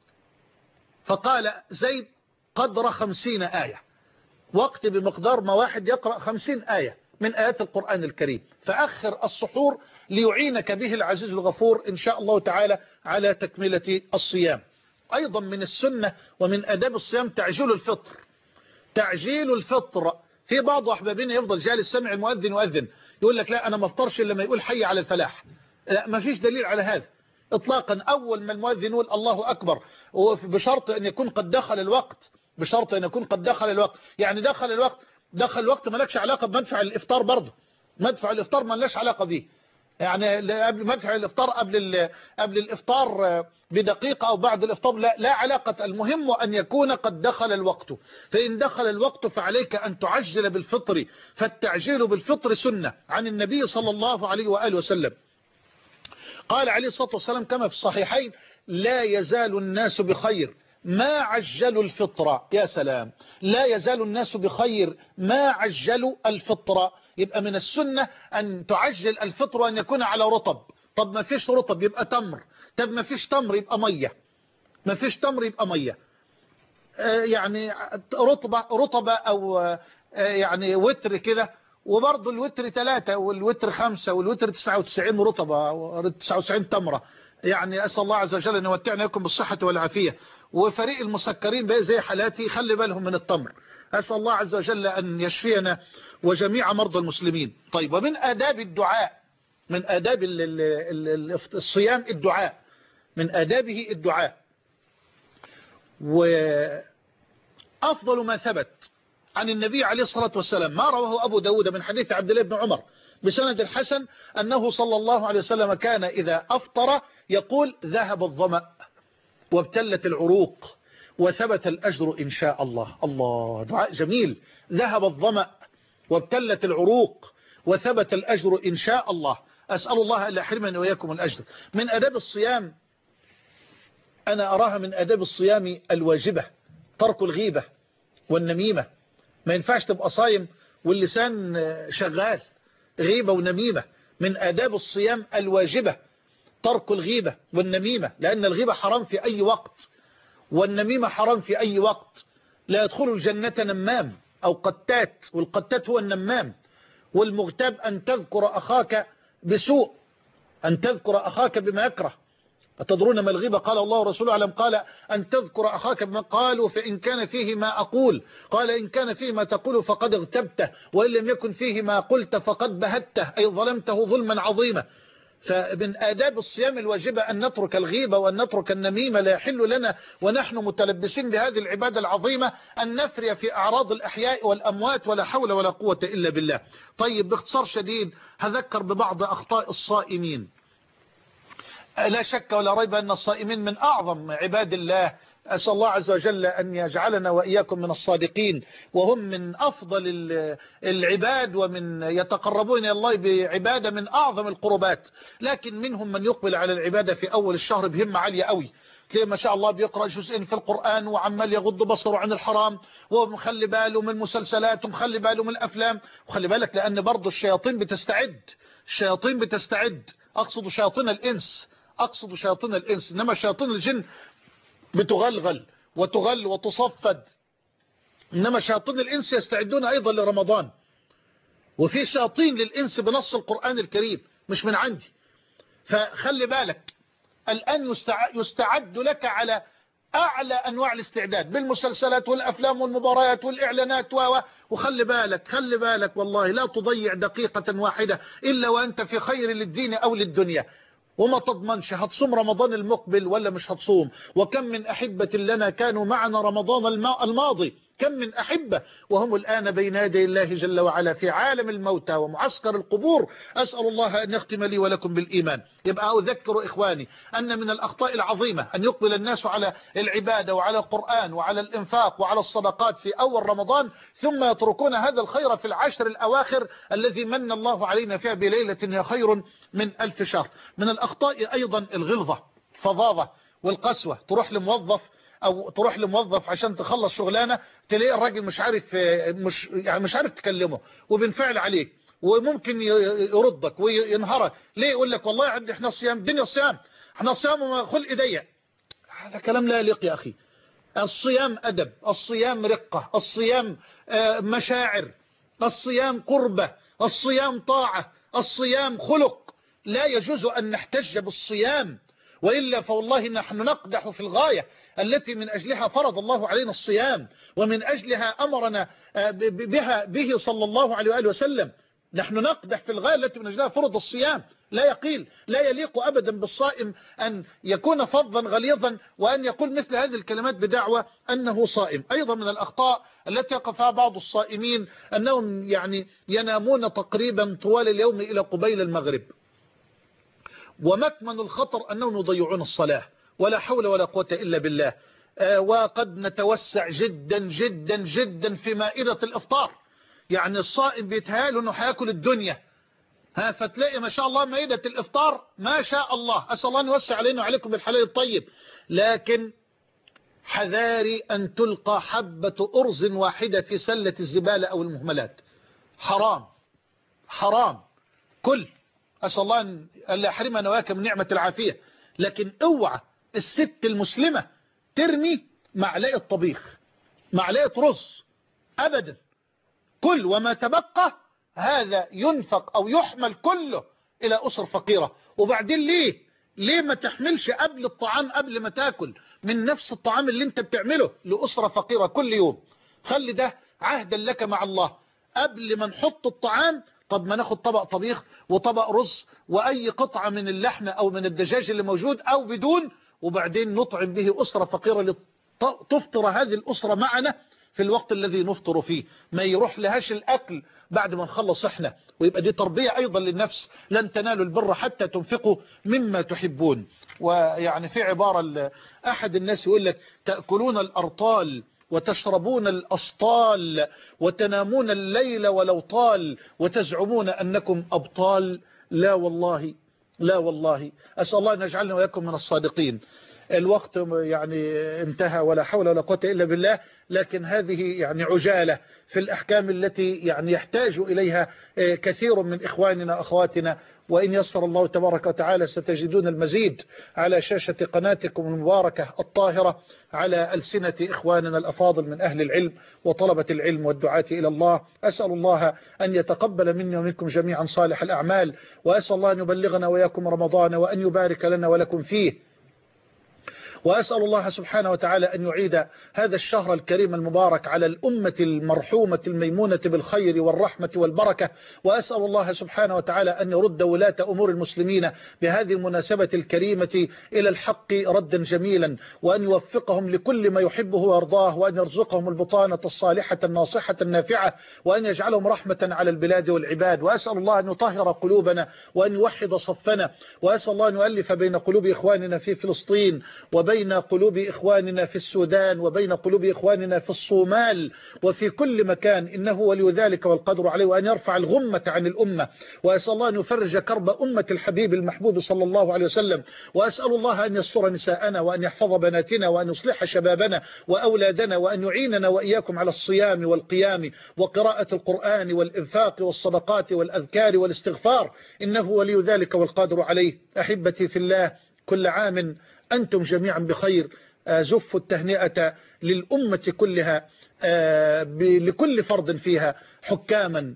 فقال زيد قدر خمسين آية، وقت بمقدار ما واحد يقرأ خمسين آية من آيات القرآن الكريم. فأخر السحور ليعينك به العزيز الغفور إن شاء الله تعالى على تكملة الصيام. أيضا من السنة ومن أداب الصيام تعجيل الفطر. تعجيل الفطر، في بعض أحبابنا يفضل جالس سمع المؤذن يؤذن يقول لك لا أنا ما افطرش إلا لما يقول حي على الفلاح. لا، ما فيش دليل على هذا إطلاقا. أول ما المؤذن يقول الله أكبر، وبشرط أن يكون قد دخل الوقت، بشرط أن يكون قد دخل الوقت. يعني دخل الوقت، دخل الوقت مالكش علاقة بمدفع الإفطار برضه، مدفع الإفطار ما لناش علاقة به. يعني قبل مدفع الإفطار قبل قبل الإفطار بدقيقة أو بعد الإفطار لا, لا علاقة. المهم أن يكون قد دخل الوقت. فإن دخل الوقت فعليك أن تعجل بالفطر، فالتعجيل بالفطر سنة عن النبي صلى الله عليه وآله وسلم. قال عليه الصلاة والسلام كما في الصحيحين لا يزال الناس بخير ما عجلوا الفطرة. يا سلام، لا يزال الناس بخير ما عجلوا الفطرة. يبقى من السنة أن تعجل الفطر وأن يكون على رطب. طب ما فيش رطب يبقى تمر، طب ما فيش تمر يبقى مية، ما فيش تمر يبقى مية. آه يعني رطبة رطبة أو آه يعني وتر كده. وبرضه الوتر ثلاثة والوتر خمسة والوتر تسعة وتسعين رطبة، تسعة وتسعين تمرة. يعني أسأل الله عز وجل أن يمتعنا لكم بالصحة والعافية. وفريق المسكرين بقى زي حالاتي خلي بالهم من التمر. أسأل الله عز وجل أن يشفينا وجميع مرضى المسلمين. طيب، ومن آداب الدعاء، من آداب الصيام الدعاء، من آدابه الدعاء. وأفضل ما ثبت عن النبي عليه الصلاة والسلام ما رواه أبو داود من حديث عبد الله بن عمر بسند الحسن أنه صلى الله عليه وسلم كان إذا أفطر يقول ذهب الظمأ وابتلت العروق وثبت الأجر إن شاء الله. الله، دعاء جميل. ذهب الظمأ وابتلت العروق وثبت الأجر إن شاء الله. أسأل الله أن لا يحرمني وإياكم الأجر. من آداب الصيام، أنا أراها من آداب الصيام الواجبة ترك الغيبة والنميمة. ما ينفعش تبقى صايم واللسان شغال غيبة ونميمة. من آداب الصيام الواجبة ترك الغيبة والنميمة، لأن الغيبة حرام في أي وقت والنميمة حرام في أي وقت. لا يدخل الجنة نمام أو قتات، والقتات هو النمام. والمغتاب أن تذكر أخاك بسوء، أن تذكر أخاك بما يكره. أتدرون ما الغيبة؟ قال الله ورسوله أعلم. قال أن تذكر أخاك بما قالوا فإن كان فيه ما أقول، قال إن كان فيه ما تقول فقد اغتبته، وإن لم يكن فيه ما قلت فقد بهته، أي ظلمته ظلما عظيما. فمن آداب الصيام الواجبة أن نترك الغيبة وأن نترك النميمة. لا يحل لنا ونحن متلبسين بهذه العبادة العظيمة أن نفري في أعراض الأحياء والأموات، ولا حول ولا قوة إلا بالله. طيب، باختصار شديد هذكر ببعض أخطاء الصائمين. لا شك ولا ريب أن الصائمين من أعظم عباد الله. أسأل الله عز وجل أن يجعلنا وإياكم من الصادقين، وهم من أفضل العباد ومن يتقربون إلى الله بعبادة من أعظم القربات. لكن منهم من يقبل على العبادة في أول الشهر بهمة عالية قوي، تلاقيه ما شاء الله بيقرأ جزئين في القرآن وعمال يغض بصره عن الحرام، ومخلي باله من المسلسلات ومخلي باله من الأفلام. وخلي بالك لأن برضو الشياطين بتستعد، الشياطين بتستعد. أقصد شياطين الإنس، أقصد شياطين الإنس، إنما شياطين الجن بتغلغل وتغل وتصفد. إنما شياطين الإنس يستعدون أيضا لرمضان. وفي شياطين للإنس بنص القرآن الكريم مش من عندي. فخلي بالك الآن يستعد لك على أعلى أنواع الاستعداد بالمسلسلات والأفلام والمباريات والإعلانات و وخلي بالك خلي بالك والله لا تضيع دقيقة واحدة إلا وأنت في خير للدين أو للدنيا، وما تضمنش هتصوم رمضان المقبل ولا مش هتصوم. وكم من أحبة لنا كانوا معنا رمضان الماضي، كم من أحبة وهم الآن بين يدي الله جل وعلا في عالم الموتى ومعسكر القبور. أسأل الله أن يختم لي ولكم بالإيمان. يبقى أذكر إخواني أن من الأخطاء العظيمة أن يقبل الناس على العبادة وعلى القرآن وعلى الإنفاق وعلى الصدقات في أول رمضان، ثم يتركون هذا الخير في العشر الأواخر الذي من الله علينا فيها بليلة هي خير من ألف شهر. من الأخطاء أيضا الغلظة فظاظة والقسوة. تروح لموظف او تروح لموظف عشان تخلص شغلانه، تلاقي الراجل مش عارف مش يعني مش عارف تكلمه وبنفعل عليك، وممكن يردك وينهرك. ليه؟ يقول لك والله عندي احنا صيام، الدنيا صيام، احنا صيام وما خلق ضيق. هذا كلام لا يليق يا اخي. الصيام ادب، الصيام رقه، الصيام مشاعر، الصيام قربه، الصيام طاعه، الصيام خلق. لا يجوز ان نحتج بالصيام، وإلا فوالله نحن نقدح في الغاية التي من أجلها فرض الله علينا الصيام، ومن أجلها أمرنا بها به صلى الله عليه وآله وسلم. نحن نقدح في الغاية التي من أجلها فرض الصيام. لا يقيل لا يليق أبدا بالصائم أن يكون فظا غليظا وأن يقول مثل هذه الكلمات بدعوى أنه صائم. أيضا من الأخطاء التي يقع فيها بعض الصائمين أنهم يعني ينامون تقريبا طوال اليوم إلى قبيل المغرب، ومكمن الخطر أنهم يضيعون الصلاة. ولا حول ولا قوة إلا بالله. آه وقد نتوسع جدا جدا جدا في مائدة الإفطار. يعني الصائم بيتهيأله أنه هياكل الدنيا، ها فتلاقي ما شاء الله مائدة الإفطار ما شاء الله. أسأل الله أن يوسع علينا وعليكم بالحلال الطيب. لكن حذاري أن تلقى حبة أرز واحدة في سلة الزبالة أو المهملات. حرام حرام. كل أسأل الله أن لا يحرمنا وإياك من نعمة العافية. لكن اوعى الست المسلمة ترمي معلقة طبيخ، معلقة رز أبدا. كل وما تبقى هذا ينفق أو يحمل كله إلى أسر فقيرة. وبعدين ليه ليه ما تحملش قبل الطعام قبل ما تاكل من نفس الطعام اللي انت بتعمله لأسرة فقيرة كل يوم؟ خلي ده عهدا لك مع الله. قبل ما نحط الطعام طب ما ناخد طبق طبيخ وطبق رز وأي قطعة من اللحمة أو من الدجاج اللي موجود أو بدون، وبعدين نطعم به أسرة فقيرة لتفطر هذه الأسرة معنا في الوقت الذي نفطر فيه. ما يروح لهاش الأكل بعد ما نخلص احنا. ويبقى دي تربية أيضا للنفس. لن تنالوا البر حتى تنفقوا مما تحبون. ويعني في عبارة أحد الناس يقول لك تأكلون الأرطال وتشربون الأسطال وتنامون الليل ولو طال وتزعمون أنكم أبطال. لا والله لا والله. أسأل الله أن يجعلنا وإياكم من الصادقين. الوقت يعني انتهى ولا حول ولا قوة إلا بالله. لكن هذه يعني عجالة في الأحكام التي يعني يحتاج إليها كثير من إخواننا أخواتنا. وإن يسر الله تبارك وتعالى ستجدون المزيد على شاشة قناتكم المباركة الطاهرة على ألسنة إخواننا الأفاضل من أهل العلم وطلبة العلم والدعاة إلى الله. أسأل الله أن يتقبل مني ومنكم جميعا صالح الأعمال، وأسأل الله أن يبلغنا وإياكم رمضان وأن يبارك لنا ولكم فيه. وأسأل الله سبحانه وتعالى أن يعيد هذا الشهر الكريم المبارك على الأمة المرحومة الميمونة بالخير والرحمة والبركة. وأسأل الله سبحانه وتعالى أن يرد ولاة أمور المسلمين بهذه المناسبة الكريمة إلى الحق ردا جميلا، وأن يوفقهم لكل ما يحبه ويرضاه، وأن يرزقهم البطانة الصالحة الناصحة النافعة، وأن يجعلهم رحمة على البلاد والعباد. وأسأل الله أن يطهر قلوبنا وأن يوحد صفنا. وأسأل الله أن يؤلف بين قلوب إخواننا في فلسطين وبين بين قلوب إخواننا في السودان وبين قلوب إخواننا في الصومال وفي كل مكان، إنه ولي ذلك والقدر عليه. وأن يرفع الغمة عن الأمة. وأسأل الله أن يفرج كرب أمة الحبيب المحبوب صلى الله عليه وسلم. وأسأل الله أن يستر نساءنا وأن يحفظ بناتنا وأن يصلح شبابنا وأولادنا، وأن يعيننا وإياكم على الصيام والقيام وقراءة القرآن والإنفاق والصدقات والأذكار والاستغفار، إنه ولي ذلك والقادر عليه. أحبتي في الله، كل عام أنتم جميعا بخير. زف التهنئة للأمة كلها لكل فرد فيها، حكاما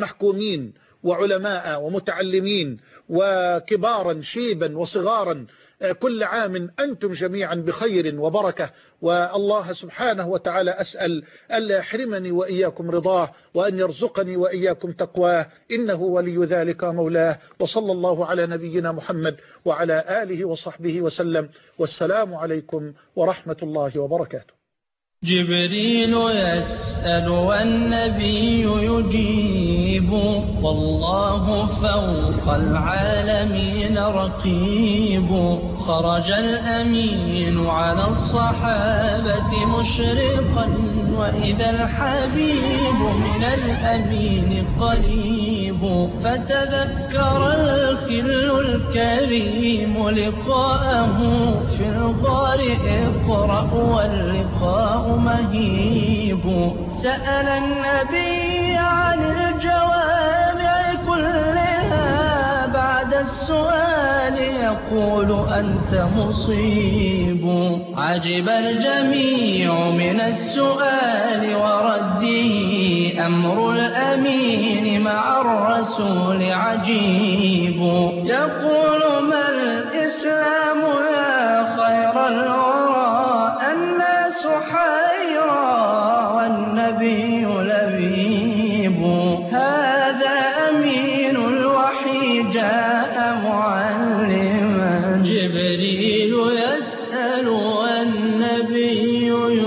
ومحكومين وعلماء ومتعلمين وكبارا شيبا وصغارا، كل عام أنتم جميعا بخير وبركة، والله سبحانه وتعالى أسأل ألا يحرمني وإياكم رضاه، وأن يرزقني وإياكم تقواه، إنه ولي ذلك مولاه. وصلى الله على نبينا محمد وعلى آله وصحبه وسلم، والسلام عليكم ورحمة الله وبركاته. جبريل يسأل والنبي يجيب، والله فوق العالمين رقيب. خرج الأمين على الصحابة مشرقا، وإذا الحبيب من الأمين قريب. فتذكر الخل الكريم لقاءه في الغار، اقرأ واللقاء مهيب. سأل النبي عن الجوامع كلها، بعد السؤال يقول أنت مصيب. عجب الجميع من السؤال ورده، أمر الأمين مع الرسول عجيب. يقول ما الإسلام يا خير الورى، الناس حيرى والنبي لبيب. هذا أمين الوحي جاء معلما، جبريل يسأل والنبي